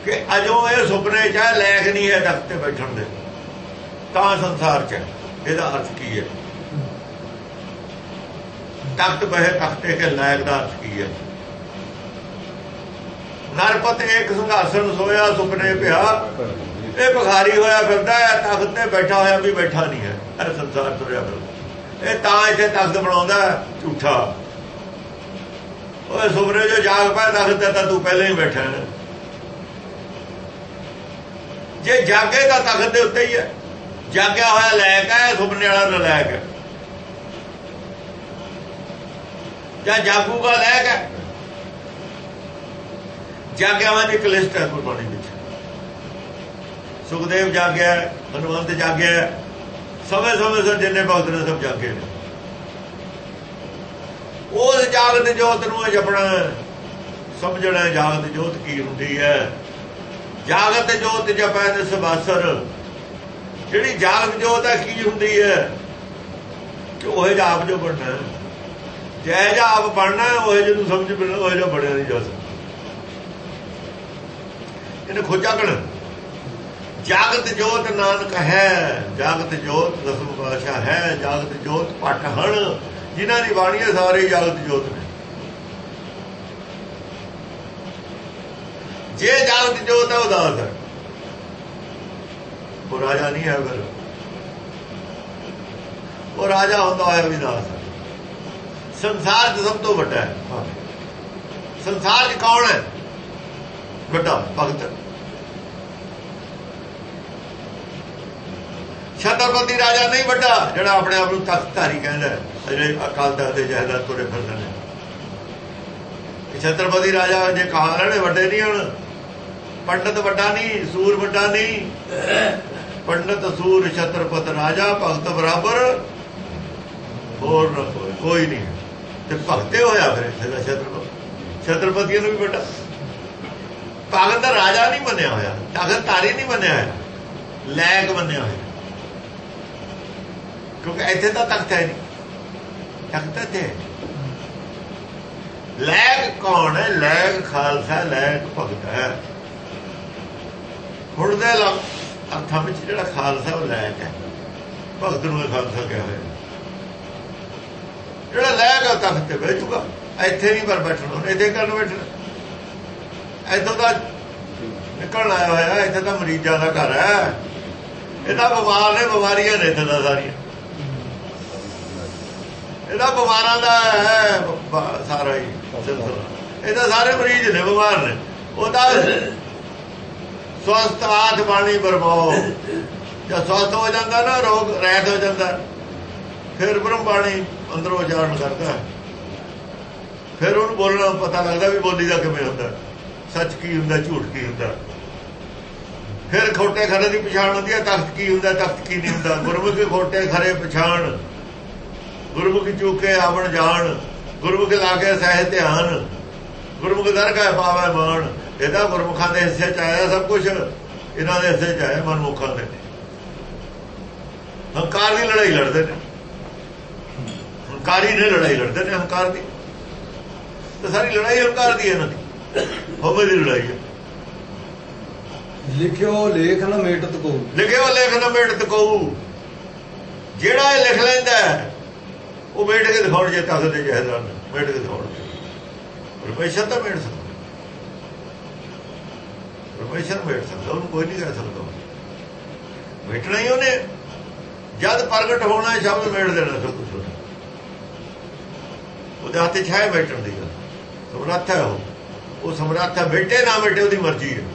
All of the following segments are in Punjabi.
कि अजो ये सुपने च लैक नहीं है तख्त ते बैठण दे, तां संसार च ਇਹਦਾ अर्थ की है। तख्त बहे तख्ते के लैक का अर्थ की है। नरपत एक संघासन सोया सुपने पिया, ये भिखारी होया फिरदा है, तख्त ते बैठा होया भी बैठा नहीं है, ये संसार तुरिया फिरदा। ये तां इत्थे तख्त बनाउंदा झूठा, ओए सुपने जो जाग पाए तख्त ते तां तू पहले ही बैठा है। जे जागे तां तख्त दे उत्ते ही है, जाग्या होया लैक है, सुपने वाला नलैक है। ਜਾਂ ਜਾਗੂਗਾ ਲਹਿਕ ਹੈ, ਜਾਗਿਆਵਾਂ ਦੀ ਇੱਕ ਲਿਸਟ ਹੈ ਗੁਰਬਾਣੀ ਵਿੱਚ। ਸੁਖਦੇਵ ਜਾਗਿਆ, ਹਨੂਮੰਤ ਜਾਗਿਆ, ਸਮੇਂ ਸਮੇਂ ਸਿਰ ਜਿੰਨੇ ਭਗਤ ਨੇ ਸਭ ਜਾਗੇ ਨੇ। ਉਸ ਜਾਗਤ ਜੋਤ ਨੂੰ ਜਪਣਾ, ਸਮਝਣਾ ਜਾਗਤ ਜੋਤ ਕੀ ਹੁੰਦੀ ਹੈ। ਜਾਗਤ ਜੋਤ ਜਪੈ ਨਿਸ ਬਾਸਰ, ਜਿਹੜੀ ਜਾਗਤ ਜੋਤ ਹੈ ਕੀ ਹੁੰਦੀ ਹੈ ਕਿ ਉਹ ਜਾਪ ਜੋ ਬਣਨਾ, ਜੈ ਜਾ ਆਪ ਬਣਨਾ, ਉਹ ਜਿਹਨੂੰ ਸਮਝ ਮਿਲਣਾ ਉਹ ਜਿਹਾ ਬਣਿਆ ਨਹੀਂ ਜਾ ਸਕਦਾ। ਇਹਨੇ ਖੋਜਾ ਕਣ ਜਾਗਤ ਜੋਤ ਨਾਨਕ ਹੈ, ਜਾਗਤ ਜੋਤ ਦਸਮ ਪਾਤਸ਼ਾਹ ਹੈ, ਜਾਗਤ ਜੋਤ ਪਟ ਹਣ, ਜਿਨ੍ਹਾਂ ਦੀ ਬਾਣੀ ਹੈ ਸਾਰੇ ਜਾਗਤ ਜੋਤ ਨੇ। ਜੇ ਜਾਗਤ ਜੋਤ ਹੈ ਉਦਾਸ ਹੈ, ਉਹ ਰਾਜਾ ਨਹੀਂ ਹੈ, ਫਿਰ ਉਹ ਰਾਜਾ ਹੁੰਦਾ ਹੋਇਆ ਵੀ ਦਾਸ ਹੈ। संसार च सब तो बड़ा है, संसार च कौन है बड़ा भगत? छत्रपति राजा नहीं बड़ा, जिहड़ा अपने आप को तख्तधारी कहता है, अजे अकाल तख्त दे जायदाद तुरे फिरदे ने। छत्रपति राजा जे कहा रहे बड़े नहीं होण, पंडित बड़ा नहीं, सूर बड़ा नहीं, पंडित सूर छत्रपति राजा भगत बराबर होर न कोई नहीं। ਤੇ ਭਗਤੇ ਹੋਇਆ ਫਿਰ ਇੱਥੇ ਦਾ ਛਤਰਪਤੀਆਂ ਨੂੰ ਵੀ ਵੱਡਾ ਭਗਤ ਦਾ ਰਾਜਾ ਨਹੀਂ ਮੰਨਿਆ ਹੋਇਆ, ਤਖਤ ਧਾਰੀ ਨਹੀਂ ਮੰਨਿਆ ਹੋਇਆ, ਲੈਕ ਮੰਨਿਆ ਹੋਇਆ, ਕਿਉਂਕਿ ਇੱਥੇ ਤਾਂ ਤਖਤ ਹੈ ਨਹੀਂ, ਤਖਤ ਤੇ ਲੈਕ ਕੌਣ ਹੈ? ਲੈਕ ਖਾਲਸਾ, ਲੈਕ ਭਗਤ ਹੈ। ਹੁਣ ਦੇ ਅਰਥਾਂ ਵਿੱਚ ਜਿਹੜਾ ਖਾਲਸਾ ਉਹ ਲੈਕ ਹੈ, ਭਗਤ ਨੂੰ ਖਾਲਸਾ ਕਿਹਾ ਹੋਇਆ। ਜਿਹੜਾ ਲੈਕ ਆ ਤਖਤ ਤੇ ਬਹਿ ਜੂਗਾ, ਇੱਥੇ ਨਹੀਂ ਪਰ ਬੈਠਣਾ, ਇੱਥੇ ਕਰਨ ਬੈਠਣਾ। ਇੱਥੋਂ ਤਾਂ ਨਿਕਲਣ ਆਇਆ ਹੋਇਆ, ਇੱਥੇ ਤਾਂ ਮਰੀਜ਼ਾਂ ਦਾ ਘਰ ਹੈ, ਇਹ ਤਾਂ ਬਿਮਾਰ ਨੇ, ਬਿਮਾਰੀਆਂ ਨੇ ਇੱਥੇ ਤਾਂ ਸਾਰੀਆਂ, ਇਹ ਤਾਂ ਬਿਮਾਰਾਂ ਦਾ ਹੈ ਸਾਰਾ ਹੀ ਸਿਲਸਿਲਾ, ਇਹ ਤਾਂ ਸਾਰੇ ਮਰੀਜ਼ ਨੇ, ਬਿਮਾਰ ਨੇ। ਉਹ ਤਾਂ ਸਵਸਥ ਆਠ ਬਾਣੀ ਬਰਮਾਓ, ਜਦ ਸਵਸਥ ਹੋ ਜਾਂਦਾ ਨਾ, ਰੋਗ ਰਹਿਤ ਹੋ ਜਾਂਦਾ, ਫਿਰ ਬ੍ਰਹਮ ਬਾਣੀ ਅੰਦਰੋਂ ਉਚਾਰਨ ਕਰਦਾ, ਫਿਰ ਉਹਨੂੰ ਬੋਲਣਾ ਪਤਾ ਲੱਗਦਾ ਵੀ ਬੋਲੀ ਦਾ ਕਿਵੇਂ ਹੁੰਦਾ, ਸੱਚ ਕੀ ਹੁੰਦਾ, ਝੂਠ ਕੀ ਹੁੰਦਾ। ਫਿਰ ਖੋਟੇ ਖਰੇ ਦੀ ਪਛਾਣ ਹੁੰਦੀ ਹੈ, ਤਖਤ ਕੀ ਹੁੰਦਾ, ਤਖਤ ਕੀ ਨਹੀਂ ਹੁੰਦਾ। ਗੁਰਮੁਖੀ ਖੋਟੇ ਖਰੇ ਪਛਾਣ, ਗੁਰਮੁਖੀ ਚੂਕੇ ਆਵਣ ਜਾਣ, ਗੁਰਮੁਖੀ ਲਾ ਕੇ ਸਹਿ ਧਿਆਨ, ਗੁਰਮੁਖ ਦਰਗਾਹ ਪਾਵੇ ਮਾਣ। ਇਹਦਾ ਗੁਰਮੁਖਾਂ ਦੇ ਹਿੱਸੇ ਚ ਆਇਆ ਸਭ ਕੁਛ, ਇਹਨਾਂ ਦੇ ਹਿੱਸੇ ਚ ਆਇਆ ਮਨਮੁਖਾਂ ਦੇ। ਹੰਕਾਰ ਦੀ ਲੜਾਈ ਲੜਦੇ ਨੇ, ਹੰਕਾਰੀ ਨੇ ਲੜਾਈ ਲੜਦੇ ਨੇ ਹੰਕਾਰ ਦੀ, ਤੇ ਸਾਰੀ ਲੜਾਈ ਹੰਕਾਰ ਦੀ ਇਹਨਾਂ ਦੀ, ਹੋਵੇ ਦੀ ਲੜਾਈ ਹੈ। ਲਿਖਿਓ ਲੇਖ ਨਾ ਮੇਟਤ ਕੋ, ਲਿਖਿਓ ਲੇਖ ਨਾ ਮੇਟਤ ਕੋ, ਜਿਹੜਾ ਇਹ ਲਿਖ ਲੈਂਦਾ ਉਹ ਮੇਟ ਕੇ ਦਿਖਾਉਣ, ਜੇ ਤਖਤ ਦੇ ਜਹੇਦਾਰ ਨੇ ਮੇਟ ਕੇ ਦਿਖਾਉਣ। ਪਰਮੇਸ਼ਰ ਤਾਂ ਮੇਟ ਸਕਦਾ, ਪਰਮੇਸ਼ਰ ਮੇਟ ਸਕਦਾ, ਉਹਨੂੰ ਕੋਈ ਨਹੀਂ ਕਰ ਸਕਦਾ। ਮੇਟਣਾ ਹੀ ਉਹਨੇ, ਜਦ ਪ੍ਰਗਟ ਹੋਣਾ ਸ਼ਬਦ ਮੇਟ ਦੇਣਾ ਸਭ ਕੁਛ ਉਹਦੇ ਹੱਥ 'ਚ ਹੈ ਬੈਠਣ ਦੀ ਗੱਲ, ਸਮਰੱਥ ਹੈ ਉਹ ਸਮਰੱਥ ਹੈ। ਬੈਠੇ ਨਾ ਬੈਠੇ ਉਹਦੀ ਮਰਜ਼ੀ ਹੈ,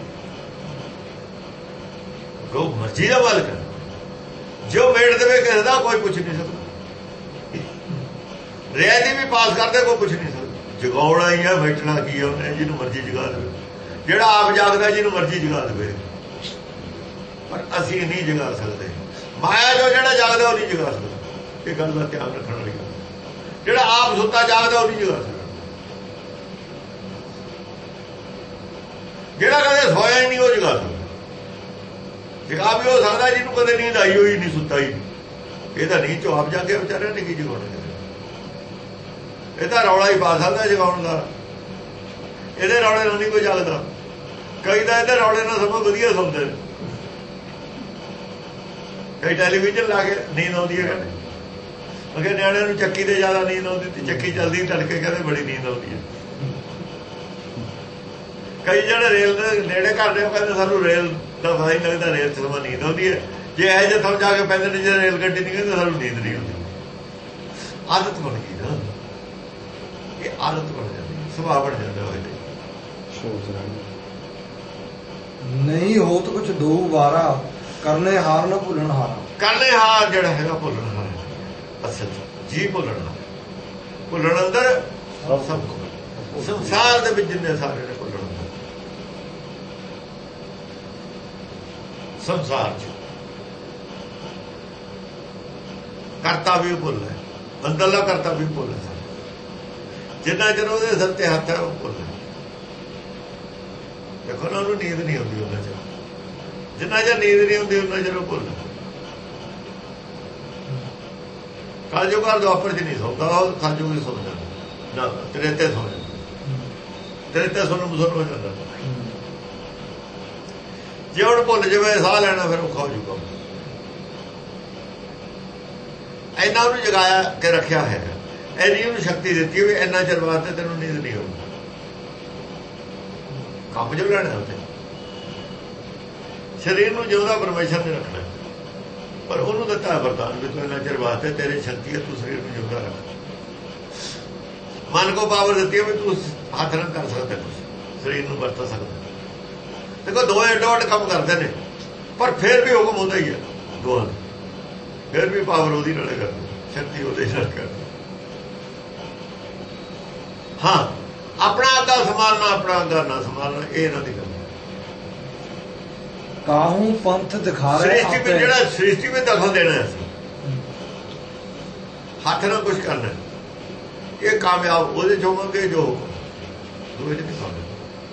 ਉਹ ਮਰਜ਼ੀ ਦਾ ਮਾਲਕ ਹੈ। ਜੋ ਬੈਠ ਦੇਵੇ ਕਿਸੇ ਦਾ ਕੋਈ ਪੁੱਛ ਨਹੀਂ ਸਕਦਾ, ਰਿਆਇਤੀ ਵੀ ਪਾਸ ਕਰਦੇ ਕੋਈ ਪੁੱਛ ਨਹੀਂ ਸਕਦਾ। ਜਗਾਉਣਾ ਹੀ ਹੈ, ਬੈਠਣਾ ਕੀ ਹੈ ਉਹਨੇ, ਜਿਹਨੂੰ ਮਰਜ਼ੀ ਜਗਾ ਦੇਵੇ। ਜਿਹੜਾ ਆਪ ਜਾਗਦਾ ਜਿਹਨੂੰ ਮਰਜ਼ੀ ਜਗਾ ਦੇਵੇ, ਪਰ ਅਸੀਂ ਨਹੀਂ ਜਗਾ ਸਕਦੇ। ਮਾਇਆ ਜੋ ਜਿਹੜਾ ਜਾਗਦਾ ਉਹ ਨਹੀਂ ਜਗਾ ਸਕਦਾ, ਇਹ ਗੱਲ ਦਾ ਧਿਆਨ ਰੱਖਣ ਵਾਲੀ ਗੱਲ। ਜਿਹੜਾ ਆਪ ਸੁੱਤਾ ਜਾਗਦਾ ਉਹ ਨਹੀਂ ਜਗਾ ਸਕਦਾ, ਜਿਹੜਾ ਕਦੇ ਸੋਇਆ ਹੀ ਨਹੀਂ ਉਹ ਜਗਾ ਸਕਦਾ। ਜਗਾ ਵੀ ਹੋ ਸਕਦਾ ਜਿਹਨੂੰ ਕਦੇ ਨੀਂਦ ਆਈ ਹੋਈ ਨਹੀਂ, ਸੁੱਤਾ ਹੀ ਨਹੀਂ। ਇਹ ਤਾਂ ਨੀਂਦ ਚੋਂ ਆਪ ਜਾਗੇ ਵਿਚਾਰਿਆਂ ਨੇ ਕੀ ਜਗਾਉਣਾ, ਇਹ ਤਾਂ ਰੌਲਾ ਹੀ ਪਾ ਸਕਦਾ ਜਗਾਉਣ ਦਾ, ਇਹਦੇ ਰੌਲੇ ਨਾਲ ਨਹੀਂ ਕੋਈ ਜਾਗਦਾ। ਕਈ ਤਾਂ ਇਹਦੇ ਰੌਲੇ ਨਾਲ ਸਭ ਵਧੀਆ ਸੁਣਦੇ ਨੇ, ਕਈ ਟੈਲੀਵਿਜ਼ਨ ਲਾ ਕੇ ਨੀਂਦ ਆਉਂਦੀ ਹੈ ਕਹਿੰਦੇ, ਅਗੇ ਨਿਆਣਿਆਂ ਨੂੰ ਚੱਕੀ ਤੇ ਜ਼ਿਆਦਾ ਨੀਂਦ ਆਉਂਦੀ ਤੇ ਚੱਕੀ ਚੱਲਦੀ ਤੜਕੇ ਕਹਿੰਦੇ ਬੜੀ ਨੀਂਦ ਆਉਂਦੀ ਹੈ। ਕਈ ਜਿਹੜੇ ਰੇਲ ਦੇ ਨੇੜੇ ਕਰਦੇ ਉਹ ਕਹਿੰਦੇ ਸਾਨੂੰ ਰੇਲ ਦਾ ਪਤਾ ਹੀ ਲੱਗਦਾ, ਰੇਲ 'ਚ ਸਮਾਂ ਨੀਂਦ ਆਉਂਦੀ ਹੈ। ਜੇ ਇਹੋ ਜਿਹੇ ਥਾਂ ਜਾ ਕੇ ਪੈਂਦੇ ਨੇ ਜੇ ਰੇਲ ਗੱਡੀ ਨਹੀਂ ਕਹਿੰਦੇ ਸਾਨੂੰ ਨੀਂਦ ਨਹੀਂ ਆਉਂਦੀ। ਆਦਤ ਬਣ ਗਈ ਨਾ, ਇਹ ਆਦਤ ਬਣ ਜਾਂਦੀ, ਸੁਭਾਅ ਬਣ ਜਾਂਦਾ ਹੋਏ ਨਹੀਂ ਹੋਤ ਕੁਛ ਦੋ ਵਾਰਾ ਕਰਨੇ ਹਾਰ ਨਾ ਭੁੱਲਣ ਹਾਰਾ। ਕਰਨੇ ਹਾਰ ਜਿਹੜਾ ਹੈਗਾ ਭੁੱਲਣ ਹਾਰ, ਅਸਲ ਜੀ ਭੁੱਲਣਾ, ਭੁੱਲਣ ਅੰਦਰ ਸਭ ਕੁਝ ਸੰਸਾਰ ਦੇ ਵਿੱਚ ਜਿੰਨੇ ਸਾਰੇ ਨੇ ਭੁੱਲਣ ਅੰਦਰ ਸੰਸਾਰ ਚ ਕਰਤਾ ਵੀ ਭੁੱਲ ਹੈ, ਅੰਦਰਲਾ ਕਰਤਾ ਵੀ ਭੁੱਲ ਹੈ। ਜਿੰਨਾ ਚਿਰ ਉਹਦੇ ਸਿਰ ਤੇ ਹੱਥ ਹੈ ਉਹ ਭੁੱਲ ਹੈ। ਦੇਖੋ ਨਾ ਉਹਨੂੰ ਨੀਂਦ ਨਹੀਂ ਆਉਂਦੀ ਉਹਨਾਂ ਚਿਰ, ਜਿੰਨਾ ਚਿਰ ਨੀਂਦ ਨਹੀਂ ਹੁੰਦੀ ਉਹਨਾਂ ਚਿਰ ਉਹ ਭੁੱਲ। ਕਾਜੂ ਘਰ ਦੁਆਪਰ ਚ ਨਹੀਂ ਸੌਂਦਾ, ਉਹ ਕਾਜੂ ਹੀ ਸੌਂ ਜਾਂਦਾ ਨਾ, ਤੇਰੇ ਤੇ ਸੌਂ ਜਾਂਦਾ, ਤੇਰੇ ਤੇ ਸੁਣ ਹੋ ਜਾਂਦਾ। ਜੇ ਹੁਣ ਭੁੱਲ ਜਾਵੇ ਸਾਹ ਲੈਣਾ ਫਿਰ ਔਖਾ ਹੋ ਜੂਗਾ। ਇੰਨਾ ਉਹਨੂੰ ਜਗਾਇਆ ਕੇ ਰੱਖਿਆ ਹੈ, ਇੰਨੀ ਉਹਨੂੰ ਸ਼ਕਤੀ ਦਿੱਤੀ ਵੀ ਇੰਨਾ ਚਿਰ ਵਾਸਤੇ ਤੈਨੂੰ ਨੀਂਦ ਨਹੀਂ ਆਉਂਦੀ। ਕੰਮ ਜੋ ਲੈਣਾ ਉੱਥੇ ਸਰੀਰ ਨੂੰ ਜਿਉਂਦਾ ਪਰਮੇਸ਼ਰ ਨੇ ਰੱਖਣਾ, ਪਰ ਉਹਨੂੰ ਦਿੱਤਾ ਵਰਦਾਨ ਵੀ ਤੂੰ ਇੰਨਾ ਚਿਰ ਵਾਸਤੇ ਤੇਰੀ ਸ਼ਕਤੀ ਹੈ, ਤੂੰ ਸਰੀਰ ਨੂੰ ਜਿਉਂਦਾ ਰੱਖ। ਮਨ ਕੋ ਪਾਵਰ ਦਿੱਤੀ ਵੀ ਤੂੰ ਹੱਥ ਨਾਲ ਕਰ ਸਕਦਾ, ਕੁਛ ਸਰੀਰ ਨੂੰ ਵਰਤ ਸਕਦਾ। ਦੇਖੋ ਦੋਵੇਂ ਅੱਡੋ-ਅੱਡ ਕੰਮ ਕਰਦੇ ਨੇ, ਪਰ ਫਿਰ ਵੀ ਹੁਕਮ ਹੁੰਦਾ ਹੀ ਹੈ ਦੋਹਾਂ ਦਾ। ਫਿਰ ਵੀ ਪਾਵਰ ਉਹਦੀ ਨਾਲੇ ਕਰਦੀ, ਸ਼ਕਤੀ ਉਹਦੇ ਨਾਲ ਕਰਦੀ। ਹਾਂ, ਆਪਣਾ ਅੱਗਾ ਸੰਭਾਲਣਾ, ਆਪਣਾ ਅੱਗਾ ਨਾ ਸੰਭਾਲਣਾ, ਇਹ ਇਹਨਾਂ ਦੀ ਗੱਲ। ਕਾਹੂ ਪੰਥ ਦਿਖਾ ਰਹੇ ਸ੍ਰਿਸ਼ਟੀ ਵਿੱਚ ਜਿਹੜਾ ਸ੍ਰਿਸ਼ਟੀ ਵਿੱਚ ਦਖਲ ਦੇਣਾ, ਅਸੀਂ ਹੱਥ ਨਾਲ ਕੁਛ ਕਰਨਾ, ਇਹ ਕਾਮਯਾਬ ਉਹਦੇ ਚ ਹੋਵਾਂਗੇ ਜੋ ਦੋਵੇਂ ਚ ਨਹੀਂ ਹੋਵੇ।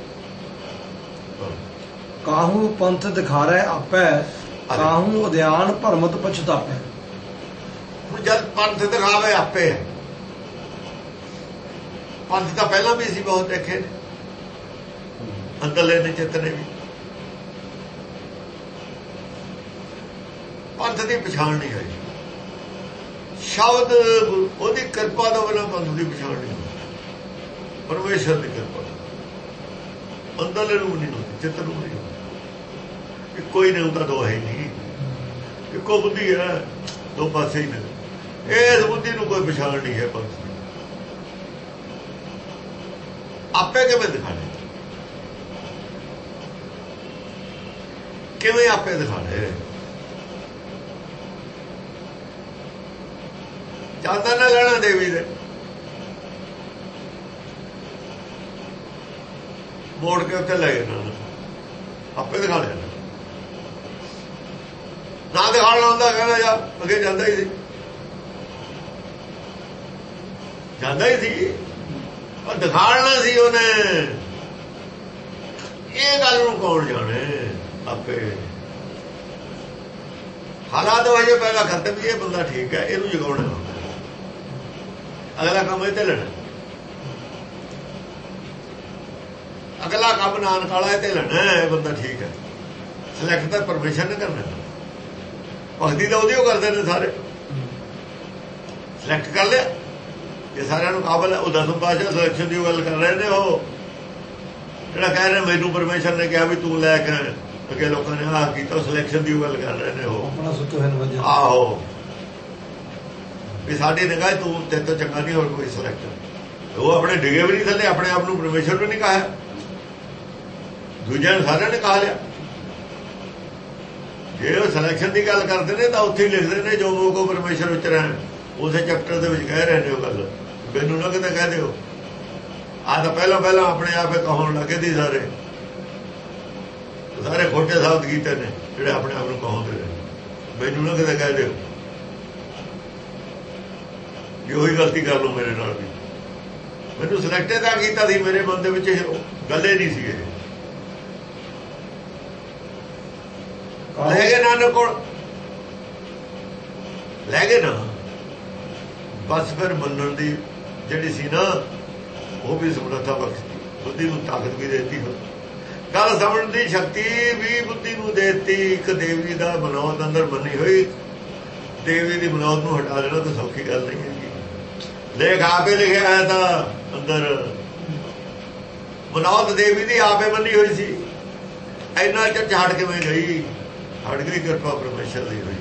ਕਾਹੂ ਪੰਥ ਦਿਖਾਰੇ ਆਪੇ, ਕਾਹੂ ਉਦਿਆਨ ਭਰਮਤ ਪਛਤਾਪੇ। ਜਦ ਪੰਥ ਦਿਖਾਵੇ ਆਪੇ, ਪੰਥ ਤਾਂ ਪਹਿਲਾਂ ਵੀ ਅਸੀਂ ਬਹੁਤ ਦੇਖੇ ਨੇ, ਅੰਦਰਲੇ ਨੇ ਚਿੱਤਨੇ ਵੀ। ਪੰਥ ਦੀ ਪਛਾਣ ਨਹੀਂ ਹੋਈ, ਸ਼ਬਦ ਉਹਦੀ ਕਿਰਪਾ ਤੋਂ ਬਿਨਾਂ ਪੰਥ ਦੀ ਪਛਾਣ ਨਹੀਂ ਹੋਈ। ਪਰਮੇਸ਼ਰ ਦੀ ਕਿਰਪਾ ਅੰਦਰਲੇ ਨੂੰ ਨਹੀਂ ਹੁੰਦੀ, ਚਿੱਤ ਨੂੰ ਨਹੀਂ ਹੁੰਦੀ। ਕੋਈ ਨਹੀਂ ਹੁੰਦਾ, ਦੋ ਹੈ ਨਹੀਂ, ਇੱਕੋ ਬੁੱਧੀ ਹੈ, ਦੋ ਪਾਸੇ ਹੀ ਨੇ। ਇਸ ਬੁੱਧੀ ਨੂੰ ਕੋਈ ਪਛਾਣ ਨਹੀਂ ਹੈ ਪੰਥ ਦੀ। ਆਪੇ ਕਿਵੇਂ ਦਿਖਾਣੇ, ਕਿਵੇਂ ਆਪੇ ਦਿਖਾਣੇ? ਜਾਂਦਾ ਨਾ ਲੈਣਾ ਦੇਵੀ ਦੇ, ਮੋੜ ਕੇ ਉੱਥੇ ਲੈ ਗਏ, ਆਪੇ ਦਿਖਾ ਲਿਆ। ਨਾ ਦਿਖਾਣਾ ਹੁੰਦਾ ਕਹਿੰਦਾ ਜਾ ਅੱਗੇ ਜਾਂਦਾ ਹੀ ਸੀ, ਜਾਂਦਾ ਹੀ ਸੀ, ਪਰ ਦਿਖਾਣਾ ਸੀ ਉਹਨੇ। ਇਹ ਗੱਲ ਨੂੰ ਕੌਣ ਜਾਣੇ? ਆਪੇ ਹਾਲਾਤ ਵਜੇ ਪਹਿਲਾਂ ਖਤਮ ਵੀ, ਇਹ ਬੰਦਾ ਠੀਕ ਹੈ, ਇਹਨੂੰ ਜਗਾਉਣਾ ਹੁੰਦਾ, ਅਗਲਾ ਕੰਮ ਇਹ ਤੇ ਲੈਣਾ, ਅਗਲਾ ਕੰਮ ਨਾਨਕ ਵਾਲਾ ਇਹ ਤੇ ਲੈਣਾ, ਇਹ ਬੰਦਾ ਠੀਕ ਹੈ। ਸਿਲੈਕਟ ਤਾਂ ਪਰਮੇਸ਼ਰ ਨੇ ਕਰਨਾ, ਭਗਤੀ ਤਾਂ ਉਹਦੀ ਉਹ ਕਰਦੇ ਨੇ ਸਾਰੇ। ਸਿਲੈਕਟ ਕਰ ਲਿਆ, ਇਹ ਸਾਰਿਆਂ ਨੂੰ ਕਾਬਲ ਹੈ। ਉਹ 10ਵੇਂ ਪਾਤਸ਼ਾਹ ਸਿਲੈਕਸ਼ਨ ਦੀ ਗੱਲ ਕਰ ਰਹੇ ਨੇ, ਉਹ ਜਿਹੜਾ ਕਹਿ ਰਹੇ ਮੈਨੂੰ ਪਰਮੇਸ਼ਰ ਨੇ ਕਿਹਾ ਵੀ ਤੂੰ ਲੈ ਕੇ, ਅੱਗੇ ਲੋਕਾਂ ਨੇ ਆਹ ਕੀਤਾ, ਸਿਲੈਕਸ਼ਨ ਦੀ ਗੱਲ ਕਰ ਰਹੇ ਨੇ ਉਹ। ਆਹੋ, ਵੀ ਸਾਡੀ ਨਿਗਾਹ ਤੂੰ ਤੇਰੇ ਤੋਂ ਚੰਗਾ ਨਹੀਂ ਹੋਰ ਕੋਈ ਸਿਲੈਕਟ। ਉਹ ਆਪਣੇ ਡਿਗੇ ਵੀ ਨਹੀਂ ਥੱਲੇ, ਆਪਣੇ ਆਪ ਨੂੰ ਪਰਮੇਸ਼ਰ ਵੀ ਨਹੀਂ ਕਹਾ, ਦੂਜਿਆਂ ਨੂੰ ਸਾਰਿਆਂ ਨੇ ਕਹਾ ਲਿਆ। ਜੇ ਉਹ ਸਿਲੈਕਸ਼ਨ ਦੀ ਗੱਲ ਕਰਦੇ ਨੇ ਤਾਂ ਉੱਥੇ ਹੀ ਲਿਖਦੇ ਨੇ ਜੋ ਉਹ ਕੋ ਪਰਮੇਸ਼ਰ ਉਚਰਿਆ, ਉਸੇ ਚੈਪਟਰ ਦੇ ਵਿੱਚ ਕਹਿ ਰਹੇ ਨੇ ਉਹ ਗੱਲ। ਮੈਨੂੰ ਨਾ ਕਿਤੇ ਕਹਿ ਦਿਓ ਆਹ ਤਾਂ ਪਹਿਲਾਂ ਆਪਣੇ ਆਪੇ ਕਹਾਉਣ ਲੱਗੇ ਦੀ, ਸਾਰੇ ਖੋਟੇ ਸ਼ਬਦ ਕੀਤੇ ਨੇ ਜਿਹੜੇ ਆਪਣੇ ਆਪ ਨੂੰ ਕਹਾਉਂਦੇ ਨੇ। ਮੈਨੂੰ ਨਾ ਕਿਤੇ ਕਹਿ ਦਿਓ ਵੀ ਉਹੀ ਗਲਤੀ ਕਰ ਲਓ ਮੇਰੇ ਨਾਲ ਵੀ। ਮੈਨੂੰ ਸਿਲੈਕਟੇ ਤਾਂ ਕੀਤਾ ਸੀ, ਮੇਰੇ ਮਨ ਦੇ ਵਿੱਚ ਗੱਲੇ ਨਹੀਂ ਸੀ। ਇਹ ਲੈ ਗਏ ਨਾਨਕ ਕੋਲ, ਲੈ ਗਏ ਨਾ, ਬਸ ਫਿਰ ਮੰਨਣ ਦੀ ਜਿਹੜੀ ਸੀ ਨਾ, ਉਹ ਵੀ ਸਮਰੱਥਾ ਬਖਸ਼ੀ, ਬੁੱਧੀ ਨੂੰ ਤਾਕਤ ਵੀ ਦੇਤੀ। ਗੱਲ ਸਮਝਣ ਦੀ ਸ਼ਕਤੀ ਵੀ ਬੁੱਧੀ ਨੂੰ ਦੇਤੀ। ਇੱਕ ਦੇਵੀ ਦਾ ਬਨੌਤ ਅੰਦਰ ਬਣੀ ਹੋਈ, ਦੇਵੀ ਦੀ ਬਨੌਤ ਨੂੰ ਹਟਾ ਦੇਣਾ ਤਾਂ ਸੌਖੀ ਗੱਲ ਨਹੀਂ ਹੈਗੀ। ਲੇਖ ਆਪੇ ਲਿਖਿਆ ਹੈ ਤਾਂ ਅੰਦਰ ਬਨੌਤ ਦੇਵੀ ਦੀ ਆਪੇ ਬਣੀ ਹੋਈ ਸੀ। ਇੰਨਾ ਚਿਰ ਹਟ ਕਿਵੇਂ ਗਈ? ਹਟ ਗਈ ਕਿਰਪਾ ਪਰਮੇਸ਼ਰ ਦੀ ਹੋਈ।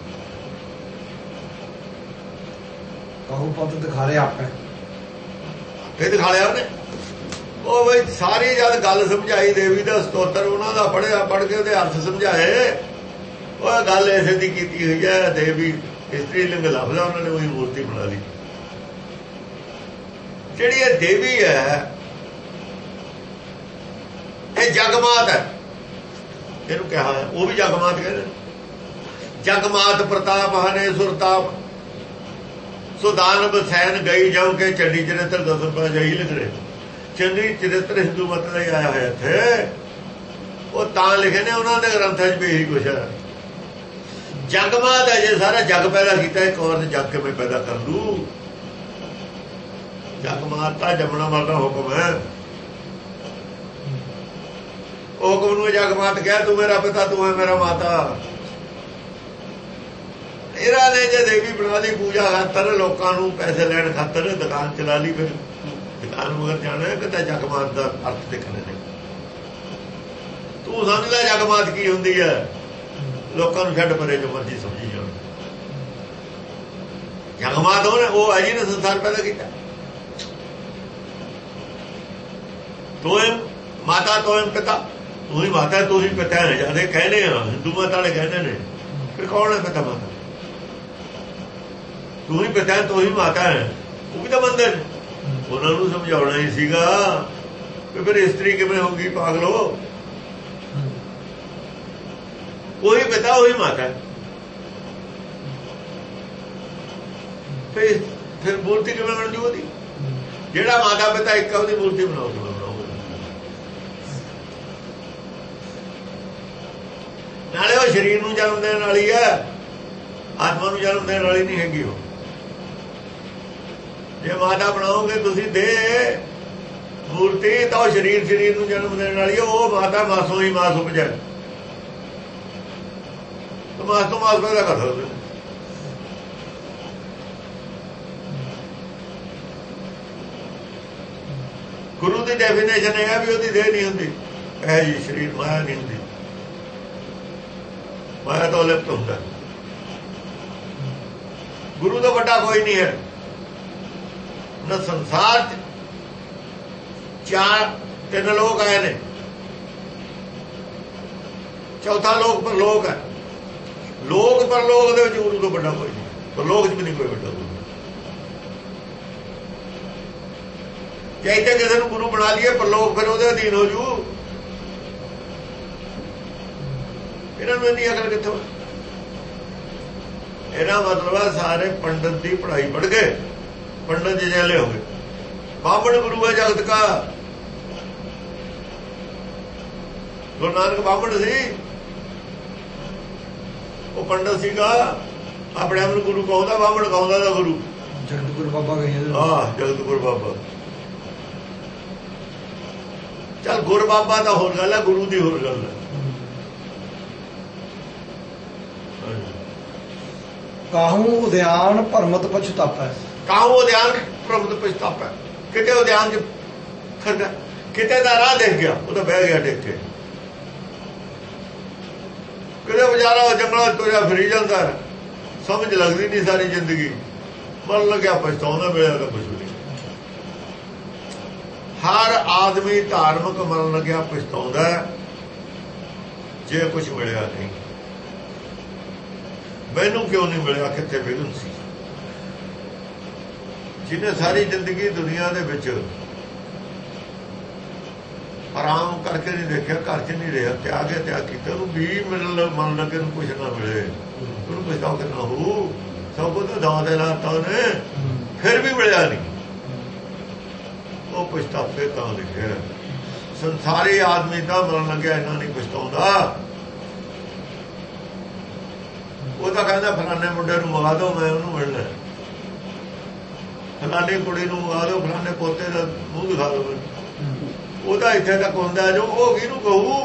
ਕਹੋ ਪੰਥ ਦਿਖਾ ਰਿਹਾ ਆਪੇ, ਇਹ ਦਿਖਾ ਲਿਆ ਉਹਨੇ। ਉਹ ਬਈ ਸਾਰੀ ਜਦ ਗੱਲ ਸਮਝਾਈ ਦੇਵੀ ਦਾ ਸਤੋਤਰ ਉਹਨਾਂ ਦਾ ਪੜ੍ਹਿਆ, ਪੜ੍ਹ ਕੇ ਉਹਦੇ ਅਰਥ ਸਮਝਾਏ। ਉਹ ਗੱਲ ਐਸੇ ਦੀ ਕੀਤੀ ਹੋਈ ਹੈ। ਦੇਵੀ ਇਸਤਰੀ ਲਿੰਗ ਲਫ਼ਜ਼ ਉਹਨਾਂ ਨੇ ਉਹੀ ਮੂਰਤੀ ਬਣਾ ਲਈ। ਜਿਹੜੀ ਇਹ ਦੇਵੀ ਹੈ ਇਹ ਜਗਮਾਤ ਹੈ, ਇਹਨੂੰ ਕਿਹਾ ਹੈ। ਉਹ ਵੀ ਜਗਮਾਤ ਕਹਿੰਦੇ। ਜਗਮਾਤ ਪ੍ਰਤਾਪ ਹਨੇ ਸੁਰਤਾਪ, ਸੋ ਦਾਨਵ ਸੈਨ ਗਈ ਜਾਉ ਕੇ ਚੰਡੀ ਚਰਿੱਤਰ ਦਸਮ ਪਾਤਸ਼ਾਹੀ ਲਿਖ ਰਹੇ। ਚੰਡੀ ਚਰਿੱਤਰ ਹਿੰਦੂ ਮਤ ਦਾ ਹੀ ਆਇਆ ਹੋਇਆ ਇੱਥੇ। ਉਹ ਤਾਂ ਲਿਖੇ ਨੇ ਉਹਨਾਂ ਦੇ ਗ੍ਰੰਥਾਂ 'ਚ ਵੀ ਇਹੀ ਕੁਛ ਹੈ। ਜਗਮਾਤ ਹੈ। ਜੇ ਸਾਰਾ ਜੱਗ ਪੈਦਾ ਕੀਤਾ, ਇੱਕ ਔਰਤ ਜੱਗ ਕਿਵੇਂ ਪੈਦਾ ਕਰ ਲੂ? ਜਗਮਾਤ ਤਾਂ ਜੰਮਣਾ ਮਰਨਾ ਹੁਕਮ ਹੈ। ਉਹ ਹੁਕਮ ਨੂੰ ਜਗਮਾਤ ਕਿਹਾ। ਤੂੰ ਮੇਰਾ ਪਿਤਾ, ਤੂੰ ਹੈ ਮੇਰਾ ਮਾਤਾ। ਇਹਨਾਂ ਨੇ ਜੇ ਦੇਵੀ ਬਣਾ ਲਈ ਪੂਜਾ ਖਾਤਰ, ਲੋਕਾਂ ਨੂੰ ਪੈਸੇ ਲੈਣ ਖਾਤਰ ਦੁਕਾਨ ਚਲਾ ਲਈ। ਫਿਰ ਦੁਕਾਨ ਮਗਰ ਜਾਣਾ ਕਿਤੇ ਜਗਮਾਤ ਦਾ ਅਰਥ ਦੇਖਣੇ ਨੇ। ਤੂੰ ਸਮਝ ਲੈ ਜਗਮਾਤ ਕੀ ਹੁੰਦੀ ਹੈ। ਲੋਕਾਂ ਨੂੰ ਛੱਡ ਪਰੇ ਜੋ ਮਰਜੀ ਸਮਝੀ ਜਾਣ। ਜਗਮਾਤ ਉਹ ਹੈ ਜਿਹਨੇ ਸੰਸਾਰ ਪੈਦਾ ਕੀਤਾ। ਤੂੰ ਮਾਤਾ, ਤੂੰ ਪਿਤਾ, ਤੂੰ ਹੀ ਮਾਤਾ, ਤੂੰ ਹੀ ਪਿਤਾ ਹੈ। ਜਿਆਦਾ ਕਹਿੰਦੇ ਆ ਹਿੰਦੂ ਮਤ ਵਾਲੇ ਕਹਿੰਦੇ ਨੇ। ਫਿਰ ਕੌਣ ਹੈ ਪਿਤਾ ਮਾਤਾ? ਤੂੰ ਹੀ ਪਿਤਾ, ਤੂੰ ਹੀ ਮਾਤਾ ਹੈ। ਉਹ ਵੀ ਤਾਂ ਮੰਨਦੇ ਨੇ। ਉਹਨਾਂ ਨੂੰ ਸਮਝਾਉਣਾ ਹੀ ਸੀਗਾ ਕਿ ਫਿਰ ਇਸਤਰੀ ਕਿਵੇਂ ਹੋਊਗੀ? ਪਾਗਲੋ, ਉਹੀ ਪਿਤਾ, ਉਹੀ ਮਾਤਾ। ਫਿਰ ਮੂਰਤੀ ਕਿਵੇਂ ਬਣ ਜੂ ਉਹਦੀ? ਜਿਹੜਾ ਮਾਤਾ ਪਿਤਾ ਇੱਕ ਆ, ਉਹਦੀ ਮੂਰਤੀ ਬਣਾਓ। ਨਾਲੇ ਉਹ ਸਰੀਰ ਨੂੰ ਜਨਮ ਦੇਣ ਵਾਲੀ ਹੈ, ਆਤਮਾ ਨੂੰ ਜਨਮ ਦੇਣ ਵਾਲੀ ਨਹੀਂ ਹੈਗੀ। ਉਹ ਜੇ ਮਾਤਾ ਬਣਾਓਗੇ ਤੁਸੀਂ ਦੇ ਮੂਰਤੀ, ਤਾਂ ਉਹ ਸਰੀਰ ਨੂੰ ਜਨਮ ਦੇਣ ਵਾਲੀ ਹੈ। ਉਹ ਮਾਤਾ ਮਾਸੋਂ ਹੀ ਮਾਸ ਉਪਜੈ, ਤਾਂ ਮਾਸ ਤੋਂ ਮਾਸ ਪੈਦਾ ਕਰ ਸਕਦੇ। ਗੁਰੂ ਦੀ ਡੈਫੀਨੇਸ਼ਨ ਹੈ ਵੀ ਉਹਦੀ ਦੇਹ ਨਹੀਂ ਹੁੰਦੀ। ਇਹ ਜੀ ਸਰੀਰ ਮਾਇਆ ਨਹੀਂ ਹੁੰਦੀ। ਮਾਇਆ ਤੋਂ ਲਿਪਤ ਹੁੰਦਾ। ਗੁਰੂ ਤੋਂ ਵੱਡਾ ਕੋਈ ਨਹੀਂ ਹੈ ਨਾ ਸੰਸਾਰ 'ਚ। ਤਿੰਨ ਲੋਕ ਆਏ ਨੇ, ਚੌਥਾ ਲੋਕ ਪਰਲੋਕ ਹੈ। ਲੋਕ ਪਰਲੋਕ ਦੇ ਵਿੱਚ ਗੁਰੂ ਤੋਂ ਵੱਡਾ ਕੋਈ ਨਹੀਂ। ਪਰਲੋਕ 'ਚ ਵੀ ਨਹੀਂ ਕੋਈ ਵੱਡਾ। ਜੇ ਇੱਥੇ ਕਿਸੇ ਨੂੰ ਗੁਰੂ ਬਣਾ ਲਈਏ ਪਰਲੋਕ, ਫਿਰ ਉਹਦੇ ਅਧੀਨ ਹੋ ਜੂ। ਇਹਨਾਂ ਨੂੰ ਇੰਨੀ ਅਕਲ ਕਿੱਥੋਂ? ਇਹਦਾ ਮਤਲਬ ਹੈ ਸਾਰੇ ਪੰਡਤ ਦੀ ਪੜ੍ਹਾਈ ਪੜ੍ਹ ਗਏ, ਪੰਡਤ ਜਿਹੜੇ ਹੋ ਗਏ। ਬਾਹਮਣ ਗੁਰੂ ਹੈ ਜਗਤ ਕਾ। ਗੁਰੂ ਨਾਨਕ ਬਾਹਮਣ ਸੀ, ਉਹ ਪੰਡਤ ਸੀਗਾ। ਆਪਣੇ ਆਪ ਨੂੰ ਗੁਰੂ ਕਹਾਉਂਦਾ, ਬਾਹਮਣ ਕਹਾਉਂਦਾ ਦਾ ਗੁਰੂ। ਜਗਤ ਗੁਰੂ ਬਾਬਾ ਕਹੀਏ। ਹਾਂ, ਜਗਤ ਗੁਰੂ ਬਾਬਾ। ਚੱਲ ਗੁਰ ਬਾਬਾ ਤਾਂ ਹੋਰ ਗੱਲ ਹੈ, ਗੁਰੂ ਦੀ ਹੋਰ ਗੱਲ ਹੈ। ਕਾਹੂ ਉਦਿਆਨ ਭਰਮਤ ਪਛਤਾਪੈ। ਕਾਹੂ ਉਦਿਆਨ ਭਰਮਤ ਪਛਤਾਪੈ। ਕਿਤੇ ਉਦਿਆਨ 'ਚ ਫਿਰਦਾ, ਕਿਤੇ ਦਾ ਰਾਹ ਦੇਖ ਗਿਆ, ਉਹ ਤਾਂ ਬਹਿ ਗਿਆ ਟਿਕ ਕੇ। ਕਿਤੇ ਵਿਚਾਰਾ ਜੰਗਲਾਂ 'ਚ ਤੁਰਿਆ ਫਿਰੀ ਜਾਂਦਾ, ਸਮਝ ਲੱਗਦੀ ਨਹੀਂ ਸਾਰੀ ਜ਼ਿੰਦਗੀ। ਮਨ ਲੱਗਿਆ ਪਛਤਾਉਂਦਾ, ਮਿਲਿਆ ਤਾਂ ਕੁਛ ਵੀ ਨਹੀਂ। ਹਰ ਆਦਮੀ ਧਾਰਮਿਕ ਮਰਨ ਲੱਗਿਆ ਪਛਤਾਉਂਦਾ ਜੇ ਕੁਛ ਮਿਲਿਆ ਨਹੀਂ। ਮੈਨੂੰ ਕਿਉਂ ਨਹੀਂ ਮਿਲਿਆ? ਕਿੱਥੇ ਵਿਘਨ ਸੀ? ਜਿਹਨੇ ਸਾਰੀ ਜ਼ਿੰਦਗੀ ਦੁਨੀਆ ਦੇ ਵਿੱਚ ਆਰਾਮ ਕਰਕੇ ਨਹੀਂ ਦੇਖਿਆ, ਘਰ 'ਚ ਨਹੀਂ ਰਿਹਾ, ਤਿਆਗ ਕੀਤਾ। ਉਹਨੂੰ ਵੀ ਮਿਲਣ ਮਨ ਲੱਗੇ ਨੂੰ ਕੁਛ ਨਾ ਮਿਲੇ, ਉਹਨੂੰ ਪਛਤਾਓ ਕਿੰਨਾ ਹੋਊ? ਸਭ ਕੁਝ ਦਾਅ ਦੇ ਲਾਤਾ ਉਹਨੇ, ਫਿਰ ਵੀ ਮਿਲਿਆ ਨਹੀਂ। ਉਹ ਪਛਤਾਪੇ ਤਾਂ ਲਿਖਿਆ। ਸੰਸਾਰੀ ਆਦਮੀ ਤਾਂ ਮਰਨ ਲੱਗਿਆ ਇੰਨਾ ਨਹੀਂ ਪਛਤਾਉਂਦਾ। ਉਹ ਤਾਂ ਕਹਿੰਦਾ ਫਲਾਣੇ ਮੁੰਡੇ ਨੂੰ ਮੰਗਾ ਦਿਓ, ਮੈਂ ਉਹਨੂੰ ਮਿਲਣਾ। ਫਲਾਣੀ ਕੁੜੀ ਨੂੰ ਮੰਗਾ ਦਿਓ, ਫਲਾਣੇ ਪੋਤੇ ਦਾ ਮੂੰਹ ਦਿਖਾ ਦਿਓ। ਉਹਦਾ ਇੱਥੇ ਤੱਕ ਹੁੰਦਾ ਜੋ ਉਹ ਕਿਹਨੂੰ ਕਹੂ।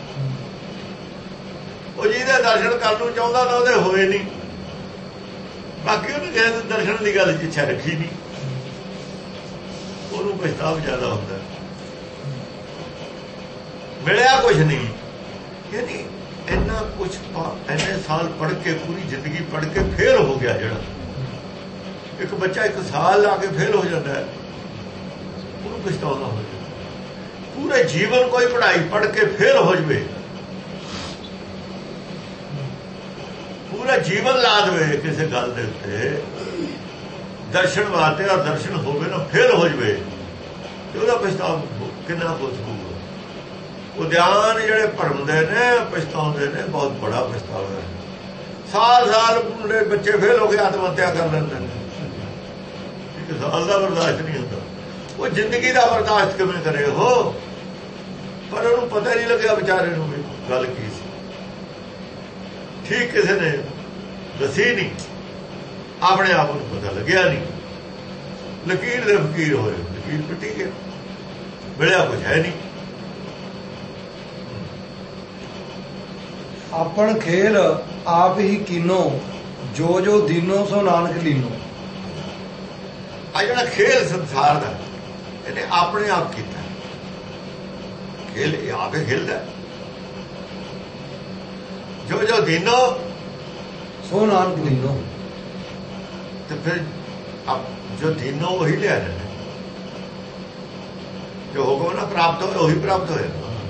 ਉਹ ਜਿਹਦੇ ਦਰਸ਼ਨ ਕਰਨ ਨੂੰ ਚਾਹੁੰਦਾ ਤਾਂ ਉਹਦੇ ਹੋਏ ਨਹੀਂ, ਬਾਕੀ ਉਹਨੇ ਕਿਸੇ ਦਰਸ਼ਨ ਦੀ ਗੱਲ 'ਚ ਇੱਛਾ ਰੱਖੀ ਨਹੀਂ, ਉਹਨੂੰ ਪਛਤਾਵਾ ਜ਼ਿਆਦਾ ਹੁੰਦਾ। ਮਿਲਿਆ ਕੁਛ ਨਹੀਂ, ਯਾਨੀ ਇੰਨਾ ਕੁਛ ਇੰਨੇ ਸਾਲ ਪੜ੍ਹ ਕੇ, ਪੂਰੀ ਜ਼ਿੰਦਗੀ ਪੜ੍ਹ ਕੇ ਫੇਲ ਹੋ ਗਿਆ। ਜਿਹੜਾ ਇੱਕ ਬੱਚਾ 1 ਸਾਲ ਲਾ ਕੇ ਫੇਲ ਹੋ ਜਾਂਦਾ ਹੈ, ਉਹਨੂੰ ਪਛਤਾਵਾ ਹੋ ਜਾਂਦਾ। ਪੂਰੇ ਜੀਵਨ ਕੋਈ ਪੜ੍ਹਾਈ ਪੜ੍ਹ ਕੇ ਫੇਲ ਹੋ ਜਾਵੇ, ਪੂਰਾ ਜੀਵਨ ਲਾ ਦੇਵੇ ਕਿਸੇ ਗੱਲ ਦੇ ਉੱਤੇ ਦਰਸ਼ਨ ਵਾਸਤੇ, ਔਰ ਦਰਸ਼ਨ ਹੋਵੇ ਨਾ ਫੇਲ ਹੋ ਜਾਵੇ, ਤੇ ਉਹਦਾ ਪਛਤਾਵਾ ਕਿੰਨਾ ਕੁਛ ਹੋਊਗਾ। ਉਦਿਆਨ ਜਿਹੜੇ ਭਰਮਦੇ ਨੇ, ਪਛਤਾਉਂਦੇ ਨੇ, ਬਹੁਤ ਬੜਾ ਪਛਤਾਵਾ ਹੈ। ਸਾਲ ਪੂਰੇ ਬੱਚੇ ਫੇਲ ਹੋ ਕੇ ਆਤਮ ਹੱਤਿਆ ਕਰ ਲੈਂਦੇ ਨੇ। 1 ਸਾਲ ਦਾ ਬਰਦਾਸ਼ਤ ਨਹੀਂ ਹੁੰਦਾ, ਉਹ ਜ਼ਿੰਦਗੀ ਦਾ ਬਰਦਾਸ਼ਤ ਕਿਵੇਂ ਕਰੇ ਉਹ। ਪਰ ਉਹਨੂੰ ਪਤਾ ਨਹੀਂ ਲੱਗਿਆ ਵਿਚਾਰੇ ਨੂੰ ਵੀ ਗੱਲ ਕੀ ਸੀ, ਠੀਕ ਕਿਸੇ ਨੇ ਦੱਸੀ ਨਹੀਂ, ਆਪਣੇ ਆਪ ਨੂੰ ਪਤਾ ਲੱਗਿਆ ਨਹੀਂ। ਲਕੀਰ ਦੇ ਫਕੀਰ ਹੋਏ, ਲਕੀਰ ਪਿੱਟੀ ਗਿਆ, ਮਿਲਿਆ ਕੁਝ ਹੈ ਨਹੀਂ। ਆਪਣ ਖੇਲ ਆਪ ਹੀ ਕੀਨੋ, ਜੋ ਜੋ ਦੀਨੋ ਸੋ ਨਾਨਕ ਲੀਨੋ। ਆ ਜਿਹੜਾ ਖੇਲ ਸੰਸਾਰ ਦਾ ਇਹਨੇ ਆਪਣੇ ਆਪ ਕੀਤਾ, ਖੇਲ ਇਹ ਆਪੇ ਖੇਲਦਾ। ਜੋ ਜੋ ਦੀਨੋ ਸੋ ਨਾਨਕ ਲੀਨੋ, ਤੇ ਫਿਰ ਜੋ ਦੀਨੋ ਉਹੀ ਲਿਆ ਜਾਂਦਾ, ਜੋ ਹੁਕਮ ਨਾ ਪ੍ਰਾਪਤ ਹੋਏ ਉਹੀ ਪ੍ਰਾਪਤ ਹੋਇਆ।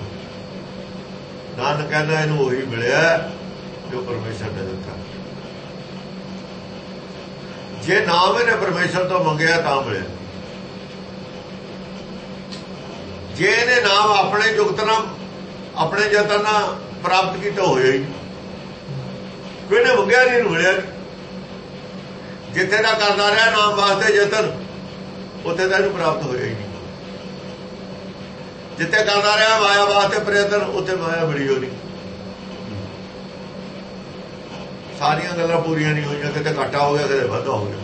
ਨਾਨਕ ਕਹਿੰਦਾ ਇਹਨੂੰ ਉਹੀ ਮਿਲਿਆ ਜੋ ਪਰਮੇਸ਼ਰ ਨੇ ਦਿੱਤਾ। ਜੇ ਨਾਮ ਇਹਨੇ ਪਰਮੇਸ਼ਰ ਤੋਂ ਮੰਗਿਆ ਤਾਂ ਮਿਲਿਆ, ਜੇ ਇਹਨੇ ਨਾਮ ਆਪਣੇ ਜੁਗਤ ਨਾਲ, ਆਪਣੇ ਯਤਨ ਨਾਲ ਪ੍ਰਾਪਤ ਕੀਤਾ ਹੋਇਆ ਹੀ, ਕੋਈ ਨੇ ਮੰਗਿਆ ਨਹੀਂ, ਮਿਲਿਆ। ਜਿੱਥੇ ਦਾ ਕਰਦਾ ਰਿਹਾ ਨਾਮ ਵਾਸਤੇ ਯਤਨ, ਉੱਥੇ ਦਾ ਇਹਨੂੰ ਪ੍ਰਾਪਤ ਹੋਇਆ ਹੀ ਨਹੀਂ। ਜਿੱਥੇ ਕਰਦਾ ਰਿਹਾ ਮਾਇਆ ਵਾਸਤੇ ਪ੍ਰਯਤਨ, ਉੱਥੇ ਮਾਇਆ ਮਿਲੀ ਹੋ ਨਹੀਂ। ਸਾਰੀਆਂ ਗੱਲਾਂ ਪੂਰੀਆਂ ਨਹੀਂ ਹੋਈਆਂ, ਕਿਤੇ ਘਾਟਾ ਹੋ ਗਿਆ, ਕਿਤੇ ਵਾਧਾ ਹੋ ਗਿਆ।